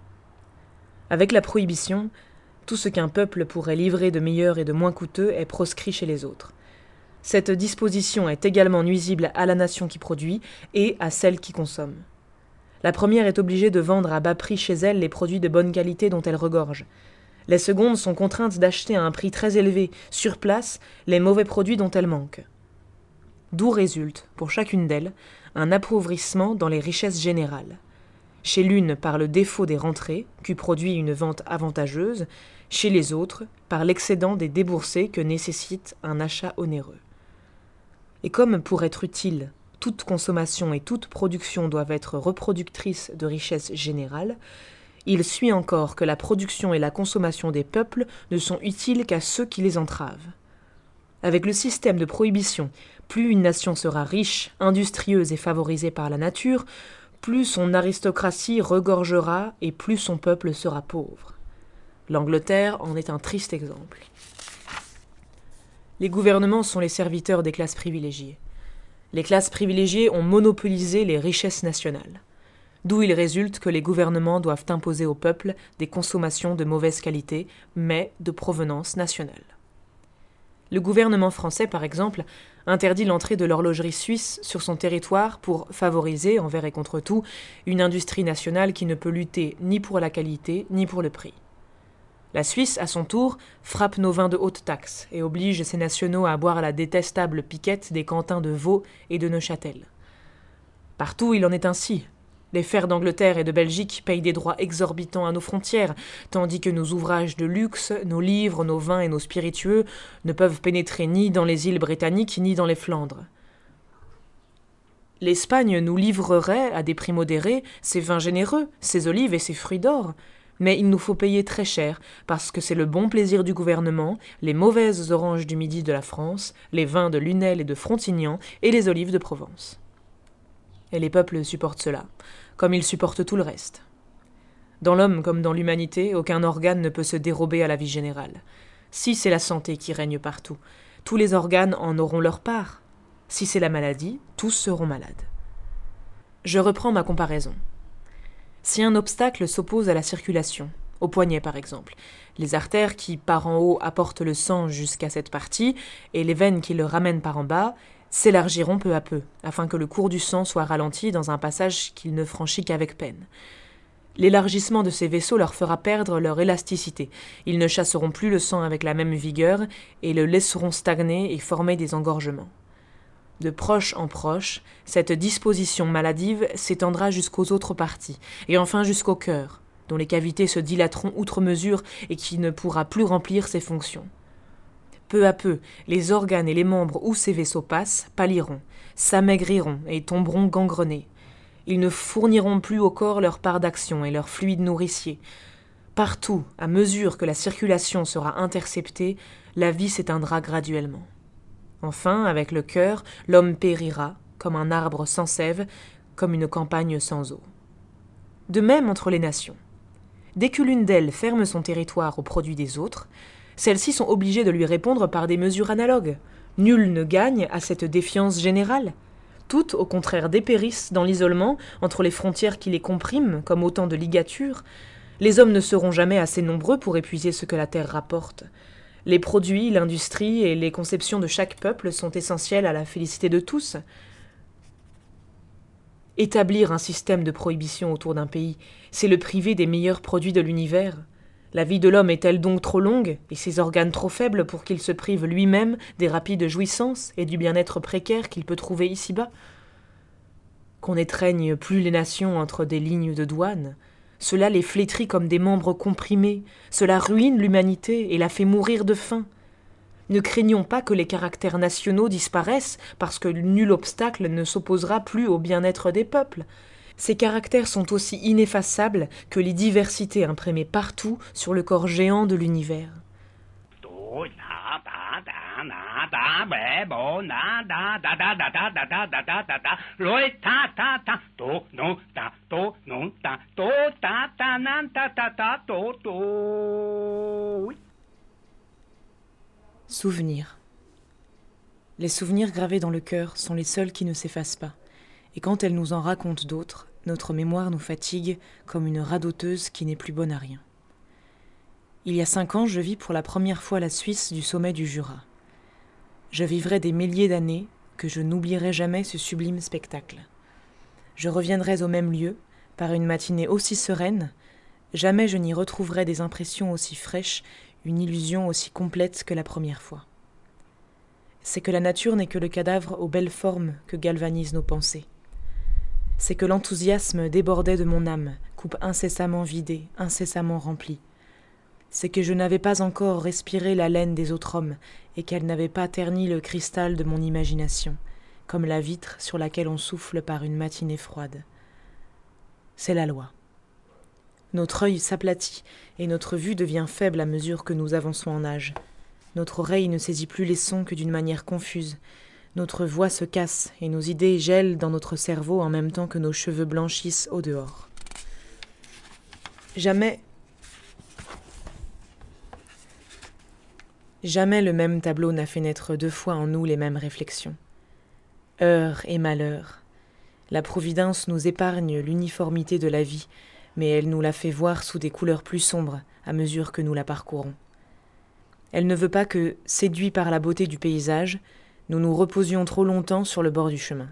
Avec la prohibition, tout ce qu'un peuple pourrait livrer de meilleur et de moins coûteux est proscrit chez les autres. Cette disposition est également nuisible à la nation qui produit et à celle qui consomme. La première est obligée de vendre à bas prix chez elle les produits de bonne qualité dont elle regorge. Les secondes sont contraintes d'acheter à un prix très élevé, sur place, les mauvais produits dont elles manquent. D'où résulte, pour chacune d'elles, un appauvrissement dans les richesses générales. Chez l'une par le défaut des rentrées, qui produit une vente avantageuse, chez les autres par l'excédent des déboursés que nécessite un achat onéreux. Et comme pour être utile, toute consommation et toute production doivent être reproductrices de richesses générales, il suit encore que la production et la consommation des peuples ne sont utiles qu'à ceux qui les entravent. Avec le système de prohibition, plus une nation sera riche, industrieuse et favorisée par la nature, plus son aristocratie regorgera et plus son peuple sera pauvre. L'Angleterre en est un triste exemple. Les gouvernements sont les serviteurs des classes privilégiées. Les classes privilégiées ont monopolisé les richesses nationales. D'où il résulte que les gouvernements doivent imposer au peuple des consommations de mauvaise qualité, mais de provenance nationale. Le gouvernement français, par exemple, interdit l'entrée de l'horlogerie suisse sur son territoire pour favoriser, envers et contre tout, une industrie nationale qui ne peut lutter ni pour la qualité ni pour le prix. La Suisse, à son tour, frappe nos vins de haute taxe et oblige ses nationaux à boire la détestable piquette des cantins de Vaud et de Neuchâtel. Partout, il en est ainsi. Les fers d'Angleterre et de Belgique payent des droits exorbitants à nos frontières, tandis que nos ouvrages de luxe, nos livres, nos vins et nos spiritueux ne peuvent pénétrer ni dans les îles britanniques ni dans les Flandres. L'Espagne nous livrerait, à des prix modérés, ses vins généreux, ses olives et ses fruits d'or, mais il nous faut payer très cher, parce que c'est le bon plaisir du gouvernement, les mauvaises oranges du midi de la France, les vins de Lunel et de Frontignan et les olives de Provence. Et les peuples supportent cela, comme ils supportent tout le reste. Dans l'homme comme dans l'humanité, aucun organe ne peut se dérober à la vie générale. Si c'est la santé qui règne partout, tous les organes en auront leur part. Si c'est la maladie, tous seront malades. Je reprends ma comparaison. Si un obstacle s'oppose à la circulation, au poignet par exemple, les artères qui, par en haut, apportent le sang jusqu'à cette partie, et les veines qui le ramènent par en bas, s'élargiront peu à peu, afin que le cours du sang soit ralenti dans un passage qu'il ne franchit qu'avec peine. L'élargissement de ces vaisseaux leur fera perdre leur élasticité. Ils ne chasseront plus le sang avec la même vigueur et le laisseront stagner et former des engorgements. De proche en proche, cette disposition maladive s'étendra jusqu'aux autres parties, et enfin jusqu'au cœur, dont les cavités se dilateront outre mesure et qui ne pourra plus remplir ses fonctions. Peu à peu, les organes et les membres où ces vaisseaux passent pâliront, s'amaigriront et tomberont gangrenés. Ils ne fourniront plus au corps leur part d'action et leur fluide nourricier. Partout, à mesure que la circulation sera interceptée, la vie s'éteindra graduellement. Enfin, avec le cœur, l'homme périra, comme un arbre sans sève, comme une campagne sans eau. De même entre les nations. Dès que l'une d'elles ferme son territoire au produit des autres, celles-ci sont obligées de lui répondre par des mesures analogues. Nul ne gagne à cette défiance générale. Toutes, au contraire, dépérissent dans l'isolement entre les frontières qui les compriment comme autant de ligatures. Les hommes ne seront jamais assez nombreux pour épuiser ce que la terre rapporte. Les produits, l'industrie et les conceptions de chaque peuple sont essentiels à la félicité de tous. Établir un système de prohibition autour d'un pays, c'est le priver des meilleurs produits de l'univers. La vie de l'homme est-elle donc trop longue, et ses organes trop faibles pour qu'il se prive lui-même des rapides jouissances et du bien-être précaire qu'il peut trouver ici-bas ? Qu'on étreigne plus les nations entre des lignes de douane, cela les flétrit comme des membres comprimés, cela ruine l'humanité et la fait mourir de faim. Ne craignons pas que les caractères nationaux disparaissent parce que nul obstacle ne s'opposera plus au bien-être des peuples. Ces caractères sont aussi ineffaçables que les diversités imprimées partout sur le corps géant de l'univers. Souvenirs. Les souvenirs gravés dans le cœur sont les seuls qui ne s'effacent pas, et quand elles nous en racontent d'autres, notre mémoire nous fatigue comme une radoteuse qui n'est plus bonne à rien. Il y a cinq ans, je vis pour la première fois la Suisse du sommet du Jura. Je vivrai des milliers d'années que je n'oublierai jamais ce sublime spectacle. Je reviendrai au même lieu, par une matinée aussi sereine, jamais je n'y retrouverai des impressions aussi fraîches, une illusion aussi complète que la première fois. C'est que la nature n'est que le cadavre aux belles formes que galvanisent nos pensées. C'est que l'enthousiasme débordait de mon âme, coupe incessamment vidée, incessamment remplie. C'est que je n'avais pas encore respiré l'haleine des autres hommes et qu'elle n'avait pas terni le cristal de mon imagination, comme la vitre sur laquelle on souffle par une matinée froide. C'est la loi. Notre œil s'aplatit et notre vue devient faible à mesure que nous avançons en âge. Notre oreille ne saisit plus les sons que d'une manière confuse. Notre voix se casse et nos idées gèlent dans notre cerveau en même temps que nos cheveux blanchissent au dehors. Jamais, jamais le même tableau n'a fait naître deux fois en nous les mêmes réflexions. Heure et malheur. La Providence nous épargne l'uniformité de la vie, mais elle nous la fait voir sous des couleurs plus sombres à mesure que nous la parcourons. Elle ne veut pas que, séduits par la beauté du paysage, nous nous reposions trop longtemps sur le bord du chemin.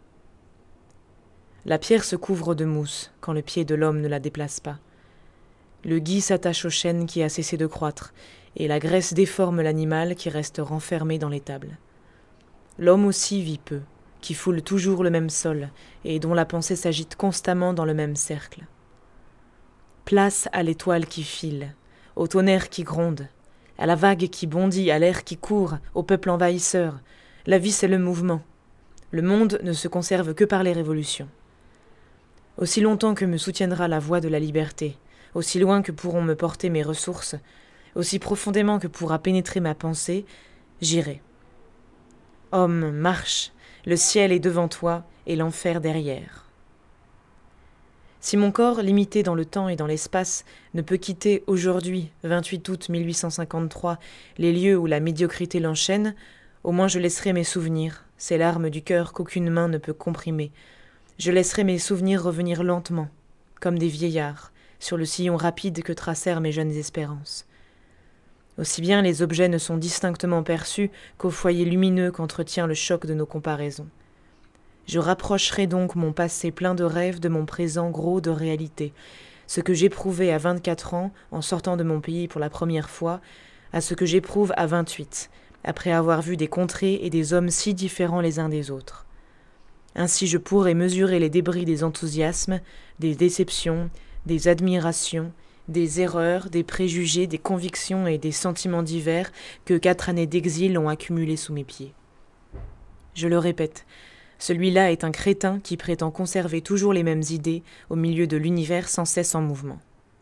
La pierre se couvre de mousse quand le pied de l'homme ne la déplace pas. Le gui s'attache au chêne qui a cessé de croître, et la graisse déforme l'animal qui reste renfermé dans l'étable. L'homme aussi vit peu, qui foule toujours le même sol, et dont la pensée s'agite constamment dans le même cercle. Place à l'étoile qui file, au tonnerre qui gronde, à la vague qui bondit, à l'air qui court, au peuple envahisseur. La vie, c'est le mouvement. Le monde ne se conserve que par les révolutions. Aussi longtemps que me soutiendra la voix de la liberté, aussi loin que pourront me porter mes ressources, aussi profondément que pourra pénétrer ma pensée, j'irai. Homme, marche, le ciel est devant toi, et l'enfer derrière. Si mon corps, limité dans le temps et dans l'espace, ne peut quitter aujourd'hui, vingt-huit août mille huit cent cinquante-trois, les lieux où la médiocrité l'enchaîne, au moins je laisserai mes souvenirs, ces larmes du cœur qu'aucune main ne peut comprimer. Je laisserai mes souvenirs revenir lentement, comme des vieillards, sur le sillon rapide que tracèrent mes jeunes espérances. Aussi bien les objets ne sont distinctement perçus qu'au foyer lumineux qu'entretient le choc de nos comparaisons. Je rapprocherai donc mon passé plein de rêves de mon présent gros de réalité, ce que j'éprouvais à vingt-quatre ans en sortant de mon pays pour la première fois, à ce que j'éprouve à vingt-huit, après avoir vu des contrées et des hommes si différents les uns des autres. Ainsi je pourrai mesurer les débris des enthousiasmes, des déceptions, des admirations, des erreurs, des préjugés, des convictions et des sentiments divers que quatre années d'exil ont accumulés sous mes pieds. Je le répète, celui-là est un crétin qui prétend conserver toujours les mêmes idées au milieu de l'univers sans cesse en mouvement.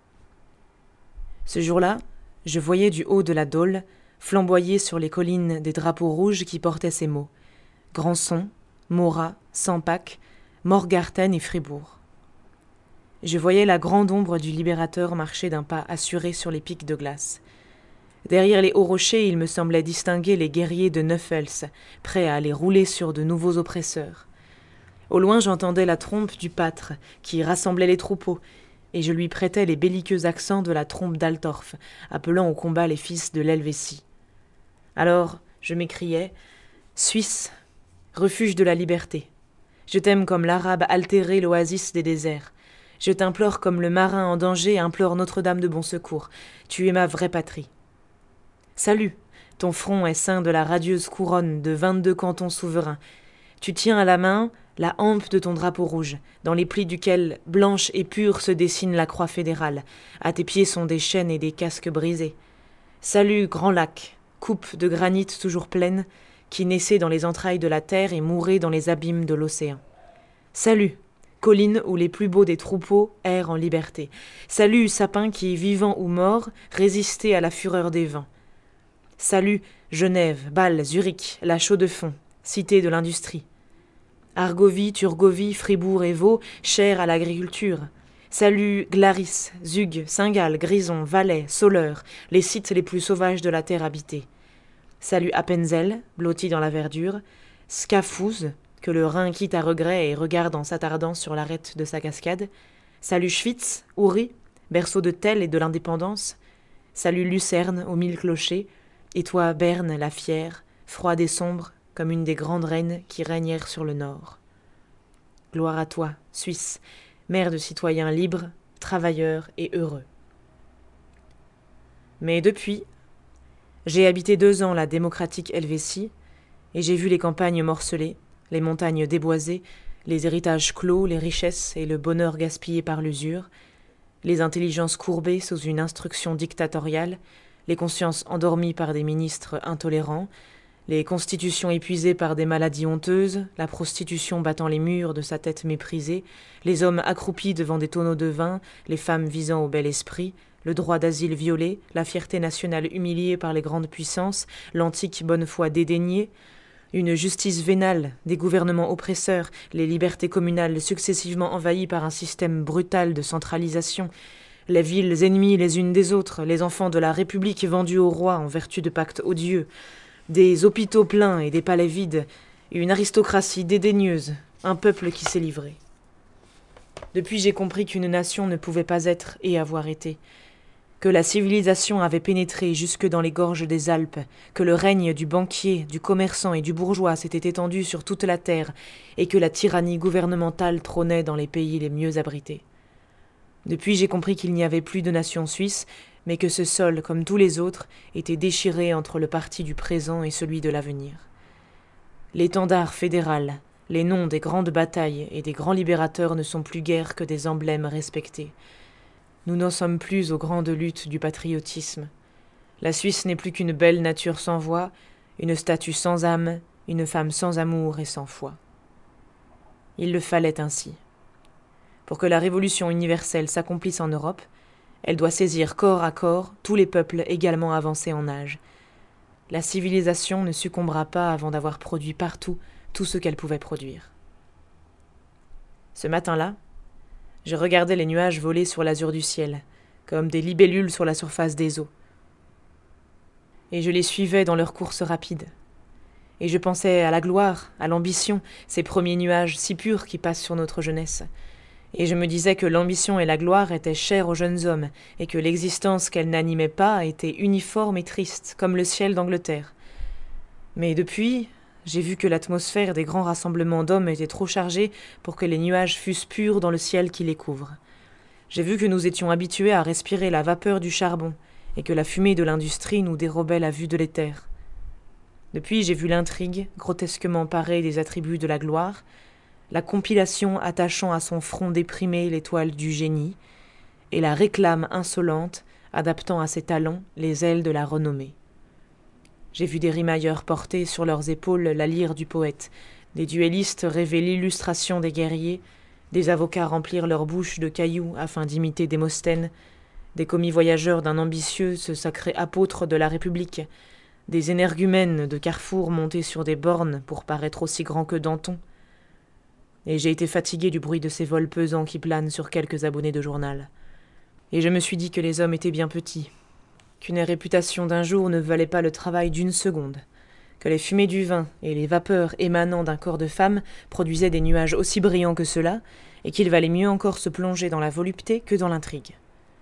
Ce jour-là, je voyais du haut de la Dôle flamboyer sur les collines des drapeaux rouges qui portaient ces mots « Grandson, Morat, Sampac, Morgarten et Fribourg ». Je voyais la grande ombre du libérateur marcher d'un pas assuré sur les pics de glace. Derrière les hauts rochers, il me semblait distinguer les guerriers de Neufels, prêts à aller rouler sur de nouveaux oppresseurs. Au loin, j'entendais la trompe du pâtre, qui rassemblait les troupeaux, et je lui prêtais les belliqueux accents de la trompe d'Altorf, appelant au combat les fils de l'Helvétie. Alors, je m'écriais « Suisse, refuge de la liberté, je t'aime comme l'arabe altéré l'oasis des déserts. Je t'implore comme le marin en danger implore Notre-Dame de Bon Secours. Tu es ma vraie patrie. Salut, ton front est ceint de la radieuse couronne de vingt-deux cantons souverains. Tu tiens à la main la hampe de ton drapeau rouge, dans les plis duquel, blanche et pure, se dessine la croix fédérale. À tes pieds sont des chaînes et des casques brisés. Salut, grand lac, coupe de granit toujours pleine, qui naissait dans les entrailles de la terre et mourait dans les abîmes de l'océan. Salut, colline où les plus beaux des troupeaux errent en liberté. Salut, sapin qui, vivant ou mort, résistait à la fureur des vents. Salut, Genève, Bâle, Zurich, la Chaux-de-Fonds, cité de l'industrie. Argovie, Turgovie, Fribourg et Vaud, chers à l'agriculture. Salut, Glaris, Zug, Saint-Gall, Grison, Valais, Soleure, les sites les plus sauvages de la terre habitée. Salut Appenzell, blotti dans la verdure. Scaphouse, que le Rhin quitte à regret et regarde en s'attardant sur l'arête de sa cascade. Salut Schwytz, Uri, berceau de Tell et de l'indépendance. Salut Lucerne, aux mille clochers. Et toi, Berne, la fière, froide et sombre, comme une des grandes reines qui régnèrent sur le nord. Gloire à toi, Suisse, mère de citoyens libres, travailleurs et heureux. Mais depuis, j'ai habité deux ans la démocratique Helvétie, et j'ai vu les campagnes morcelées, les montagnes déboisées, les héritages clos, les richesses et le bonheur gaspillé par l'usure, les intelligences courbées sous une instruction dictatoriale, les consciences endormies par des ministres intolérants, les constitutions épuisées par des maladies honteuses, la prostitution battant les murs de sa tête méprisée, les hommes accroupis devant des tonneaux de vin, les femmes visant au bel esprit, le droit d'asile violé, la fierté nationale humiliée par les grandes puissances, l'antique bonne foi dédaignée, une justice vénale, des gouvernements oppresseurs, les libertés communales successivement envahies par un système brutal de centralisation, les villes ennemies les unes des autres, les enfants de la République vendus au roi en vertu de pactes odieux, des hôpitaux pleins et des palais vides, une aristocratie dédaigneuse, un peuple qui s'est livré. Depuis, j'ai compris qu'une nation ne pouvait pas être et avoir été, que la civilisation avait pénétré jusque dans les gorges des Alpes, que le règne du banquier, du commerçant et du bourgeois s'était étendu sur toute la terre, et que la tyrannie gouvernementale trônait dans les pays les mieux abrités. Depuis, j'ai compris qu'il n'y avait plus de nation suisse, mais que ce sol, comme tous les autres, était déchiré entre le parti du présent et celui de l'avenir. L'étendard fédéral, les noms des grandes batailles et des grands libérateurs ne sont plus guère que des emblèmes respectés. Nous n'en sommes plus aux grandes luttes du patriotisme. La Suisse n'est plus qu'une belle nature sans voix, une statue sans âme, une femme sans amour et sans foi. Il le fallait ainsi. Pour que la révolution universelle s'accomplisse en Europe, elle doit saisir corps à corps tous les peuples également avancés en âge. La civilisation ne succombera pas avant d'avoir produit partout tout ce qu'elle pouvait produire. Ce matin-là, je regardais les nuages voler sur l'azur du ciel, comme des libellules sur la surface des eaux. Et je les suivais dans leur course rapide. Et je pensais à la gloire, à l'ambition, ces premiers nuages si purs qui passent sur notre jeunesse. Et je me disais que l'ambition et la gloire étaient chères aux jeunes hommes, et que l'existence qu'elles n'animaient pas était uniforme et triste, comme le ciel d'Angleterre. Mais depuis, j'ai vu que l'atmosphère des grands rassemblements d'hommes était trop chargée pour que les nuages fussent purs dans le ciel qui les couvre. J'ai vu que nous étions habitués à respirer la vapeur du charbon, et que la fumée de l'industrie nous dérobait la vue de l'éther. Depuis, j'ai vu l'intrigue, grotesquement parée des attributs de la gloire, la compilation attachant à son front déprimé l'étoile du génie, et la réclame insolente, adaptant à ses talons les ailes de la renommée. J'ai vu des rimailleurs porter sur leurs épaules la lyre du poète, des duellistes rêver l'illustration des guerriers, des avocats remplir leur bouche de cailloux afin d'imiter Démosthène, des commis voyageurs d'un ambitieux se sacrer apôtre de la République, des énergumènes de Carrefour montés sur des bornes pour paraître aussi grands que Danton. Et j'ai été fatigué du bruit de ces vols pesants qui planent sur quelques abonnés de journal. Et je me suis dit que les hommes étaient bien petits, qu'une réputation d'un jour ne valait pas le travail d'une seconde, que les fumées du vin et les vapeurs émanant d'un corps de femme produisaient des nuages aussi brillants que ceux-là, et qu'il valait mieux encore se plonger dans la volupté que dans l'intrigue.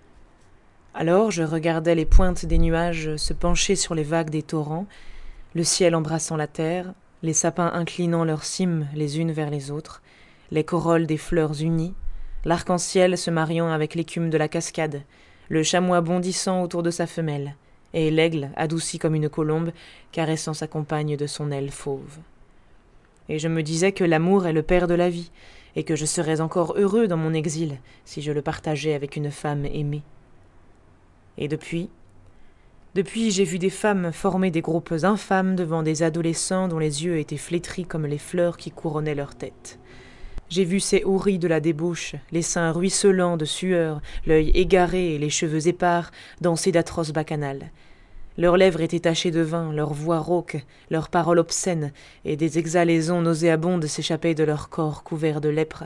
Alors je regardais les pointes des nuages se pencher sur les vagues des torrents, le ciel embrassant la terre, les sapins inclinant leurs cimes les unes vers les autres, les corolles des fleurs unies, l'arc-en-ciel se mariant avec l'écume de la cascade, le chamois bondissant autour de sa femelle, et l'aigle, adouci comme une colombe, caressant sa compagne de son aile fauve. Et je me disais que l'amour est le père de la vie, et que je serais encore heureux dans mon exil si je le partageais avec une femme aimée. Et depuis, depuis j'ai vu des femmes former des groupes infâmes devant des adolescents dont les yeux étaient flétris comme les fleurs qui couronnaient leur tête. J'ai vu ces houris de la débauche, les seins ruisselants de sueur, l'œil égaré et les cheveux épars danser d'atroces bacchanales. Leurs lèvres étaient tachées de vin, leur voix rauque, leurs paroles obscènes, et des exhalaisons nauséabondes s'échappaient de leur corps couvert de lèpre.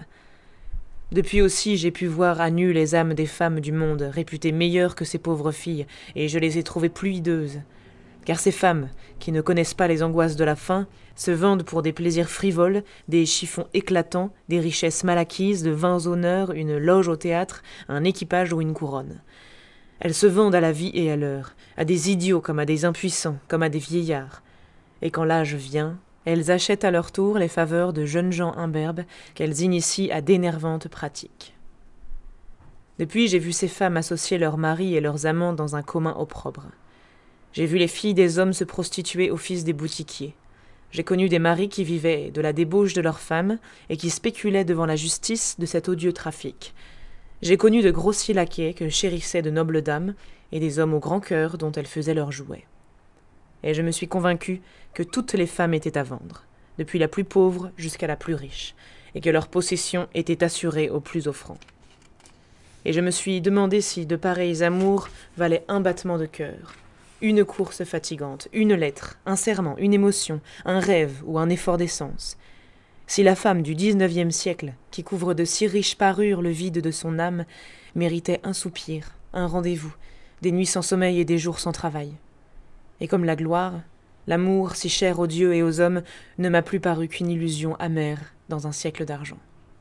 Depuis aussi, j'ai pu voir à nu les âmes des femmes du monde, réputées meilleures que ces pauvres filles, et je les ai trouvées plus hideuses. Car ces femmes, qui ne connaissent pas les angoisses de la faim, se vendent pour des plaisirs frivoles, des chiffons éclatants, des richesses mal acquises, de vains honneurs, une loge au théâtre, un équipage ou une couronne. Elles se vendent à la vie et à l'heure, à des idiots comme à des impuissants, comme à des vieillards. Et quand l'âge vient, elles achètent à leur tour les faveurs de jeunes gens imberbes qu'elles initient à d'énervantes pratiques. Depuis, j'ai vu ces femmes associer leurs maris et leurs amants dans un commun opprobre. J'ai vu les filles des hommes se prostituer aux fils des boutiquiers. J'ai connu des maris qui vivaient de la débauche de leurs femmes et qui spéculaient devant la justice de cet odieux trafic. J'ai connu de grossiers laquais que chérissaient de nobles dames et des hommes au grand cœur dont elles faisaient leurs jouets. Et je me suis convaincu que toutes les femmes étaient à vendre, depuis la plus pauvre jusqu'à la plus riche, et que leur possession était assurée aux plus offrants. Et je me suis demandé si de pareils amours valaient un battement de cœur, une course fatigante, une lettre, un serment, une émotion, un rêve ou un effort d'essence. Si la femme du dix-neuvième siècle, qui couvre de si riches parures le vide de son âme, méritait un soupir, un rendez-vous, des nuits sans sommeil et des jours sans travail. Et comme la gloire, l'amour si cher aux dieux et aux hommes ne m'a plus paru qu'une illusion amère dans un siècle d'argent.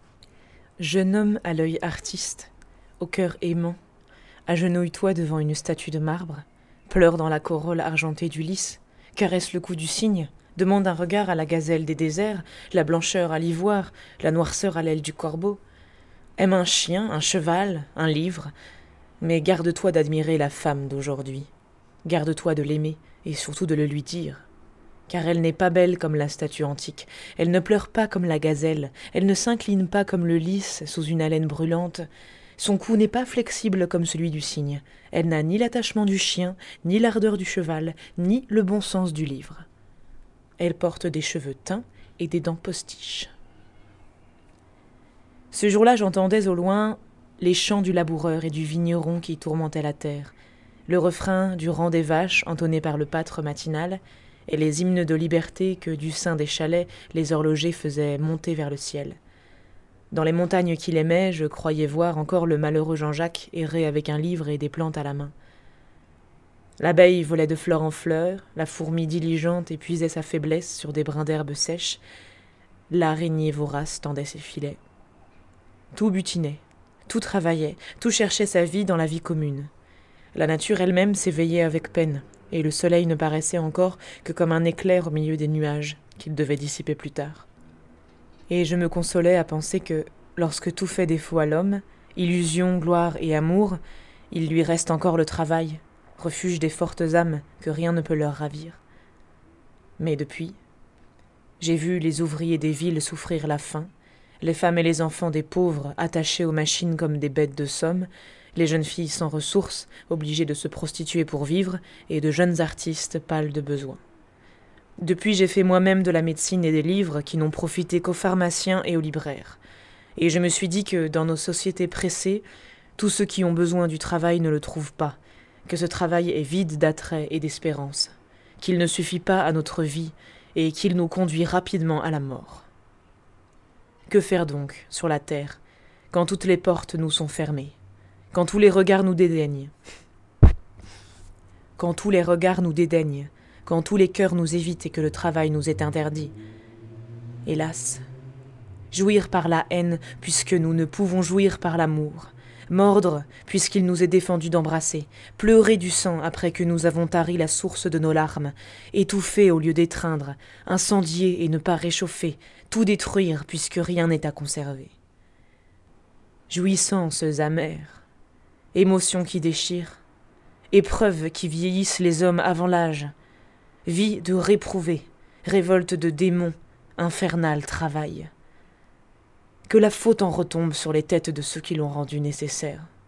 Jeune homme à l'œil artiste, au cœur aimant, agenouille-toi devant une statue de marbre, pleure dans la corolle argentée du lys, caresse le cou du cygne, demande un regard à la gazelle des déserts, la blancheur à l'ivoire, la noirceur à l'aile du corbeau. Aime un chien, un cheval, un livre, mais garde-toi d'admirer la femme d'aujourd'hui. Garde-toi de l'aimer, et surtout de le lui dire. Car elle n'est pas belle comme la statue antique, elle ne pleure pas comme la gazelle, elle ne s'incline pas comme le lys sous une haleine brûlante. Son cou n'est pas flexible comme celui du cygne, elle n'a ni l'attachement du chien, ni l'ardeur du cheval, ni le bon sens du livre. Elle porte des cheveux teints et des dents postiches. Ce jour-là, j'entendais au loin les chants du laboureur et du vigneron qui tourmentaient la terre, le refrain du rang des vaches entonné par le pâtre matinal, et les hymnes de liberté que du sein des chalets les horlogers faisaient monter vers le ciel. Dans les montagnes qu'il aimait, je croyais voir encore le malheureux Jean-Jacques errer avec un livre et des plantes à la main. L'abeille volait de fleur en fleur, la fourmi diligente épuisait sa faiblesse sur des brins d'herbe sèche, l'araignée vorace tendait ses filets. Tout butinait, tout travaillait, tout cherchait sa vie dans la vie commune. La nature elle-même s'éveillait avec peine, et le soleil ne paraissait encore que comme un éclair au milieu des nuages qu'il devait dissiper plus tard. Et je me consolais à penser que, lorsque tout fait défaut à l'homme, illusion, gloire et amour, il lui reste encore le travail, refuge des fortes âmes que rien ne peut leur ravir. Mais depuis, j'ai vu les ouvriers des villes souffrir la faim, les femmes et les enfants des pauvres attachés aux machines comme des bêtes de somme, les jeunes filles sans ressources, obligées de se prostituer pour vivre, et de jeunes artistes pâles de besoin. Depuis, j'ai fait moi-même de la médecine et des livres qui n'ont profité qu'aux pharmaciens et aux libraires. Et je me suis dit que, dans nos sociétés pressées, tous ceux qui ont besoin du travail ne le trouvent pas, que ce travail est vide d'attrait et d'espérance, qu'il ne suffit pas à notre vie et qu'il nous conduit rapidement à la mort. Que faire donc, sur la terre, quand toutes les portes nous sont fermées, quand tous les regards nous dédaignent, quand tous les regards nous dédaignent, quand tous les cœurs nous évitent et que le travail nous est interdit. Hélas, jouir par la haine puisque nous ne pouvons jouir par l'amour, mordre puisqu'il nous est défendu d'embrasser, pleurer du sang après que nous avons tari la source de nos larmes, étouffer au lieu d'étreindre, incendier et ne pas réchauffer, tout détruire puisque rien n'est à conserver. Jouissances amères, émotions qui déchirent, épreuves qui vieillissent les hommes avant l'âge, vie de réprouvés, révolte de démons, infernal travail. Que la faute en retombe sur les têtes de ceux qui l'ont rendu nécessaire.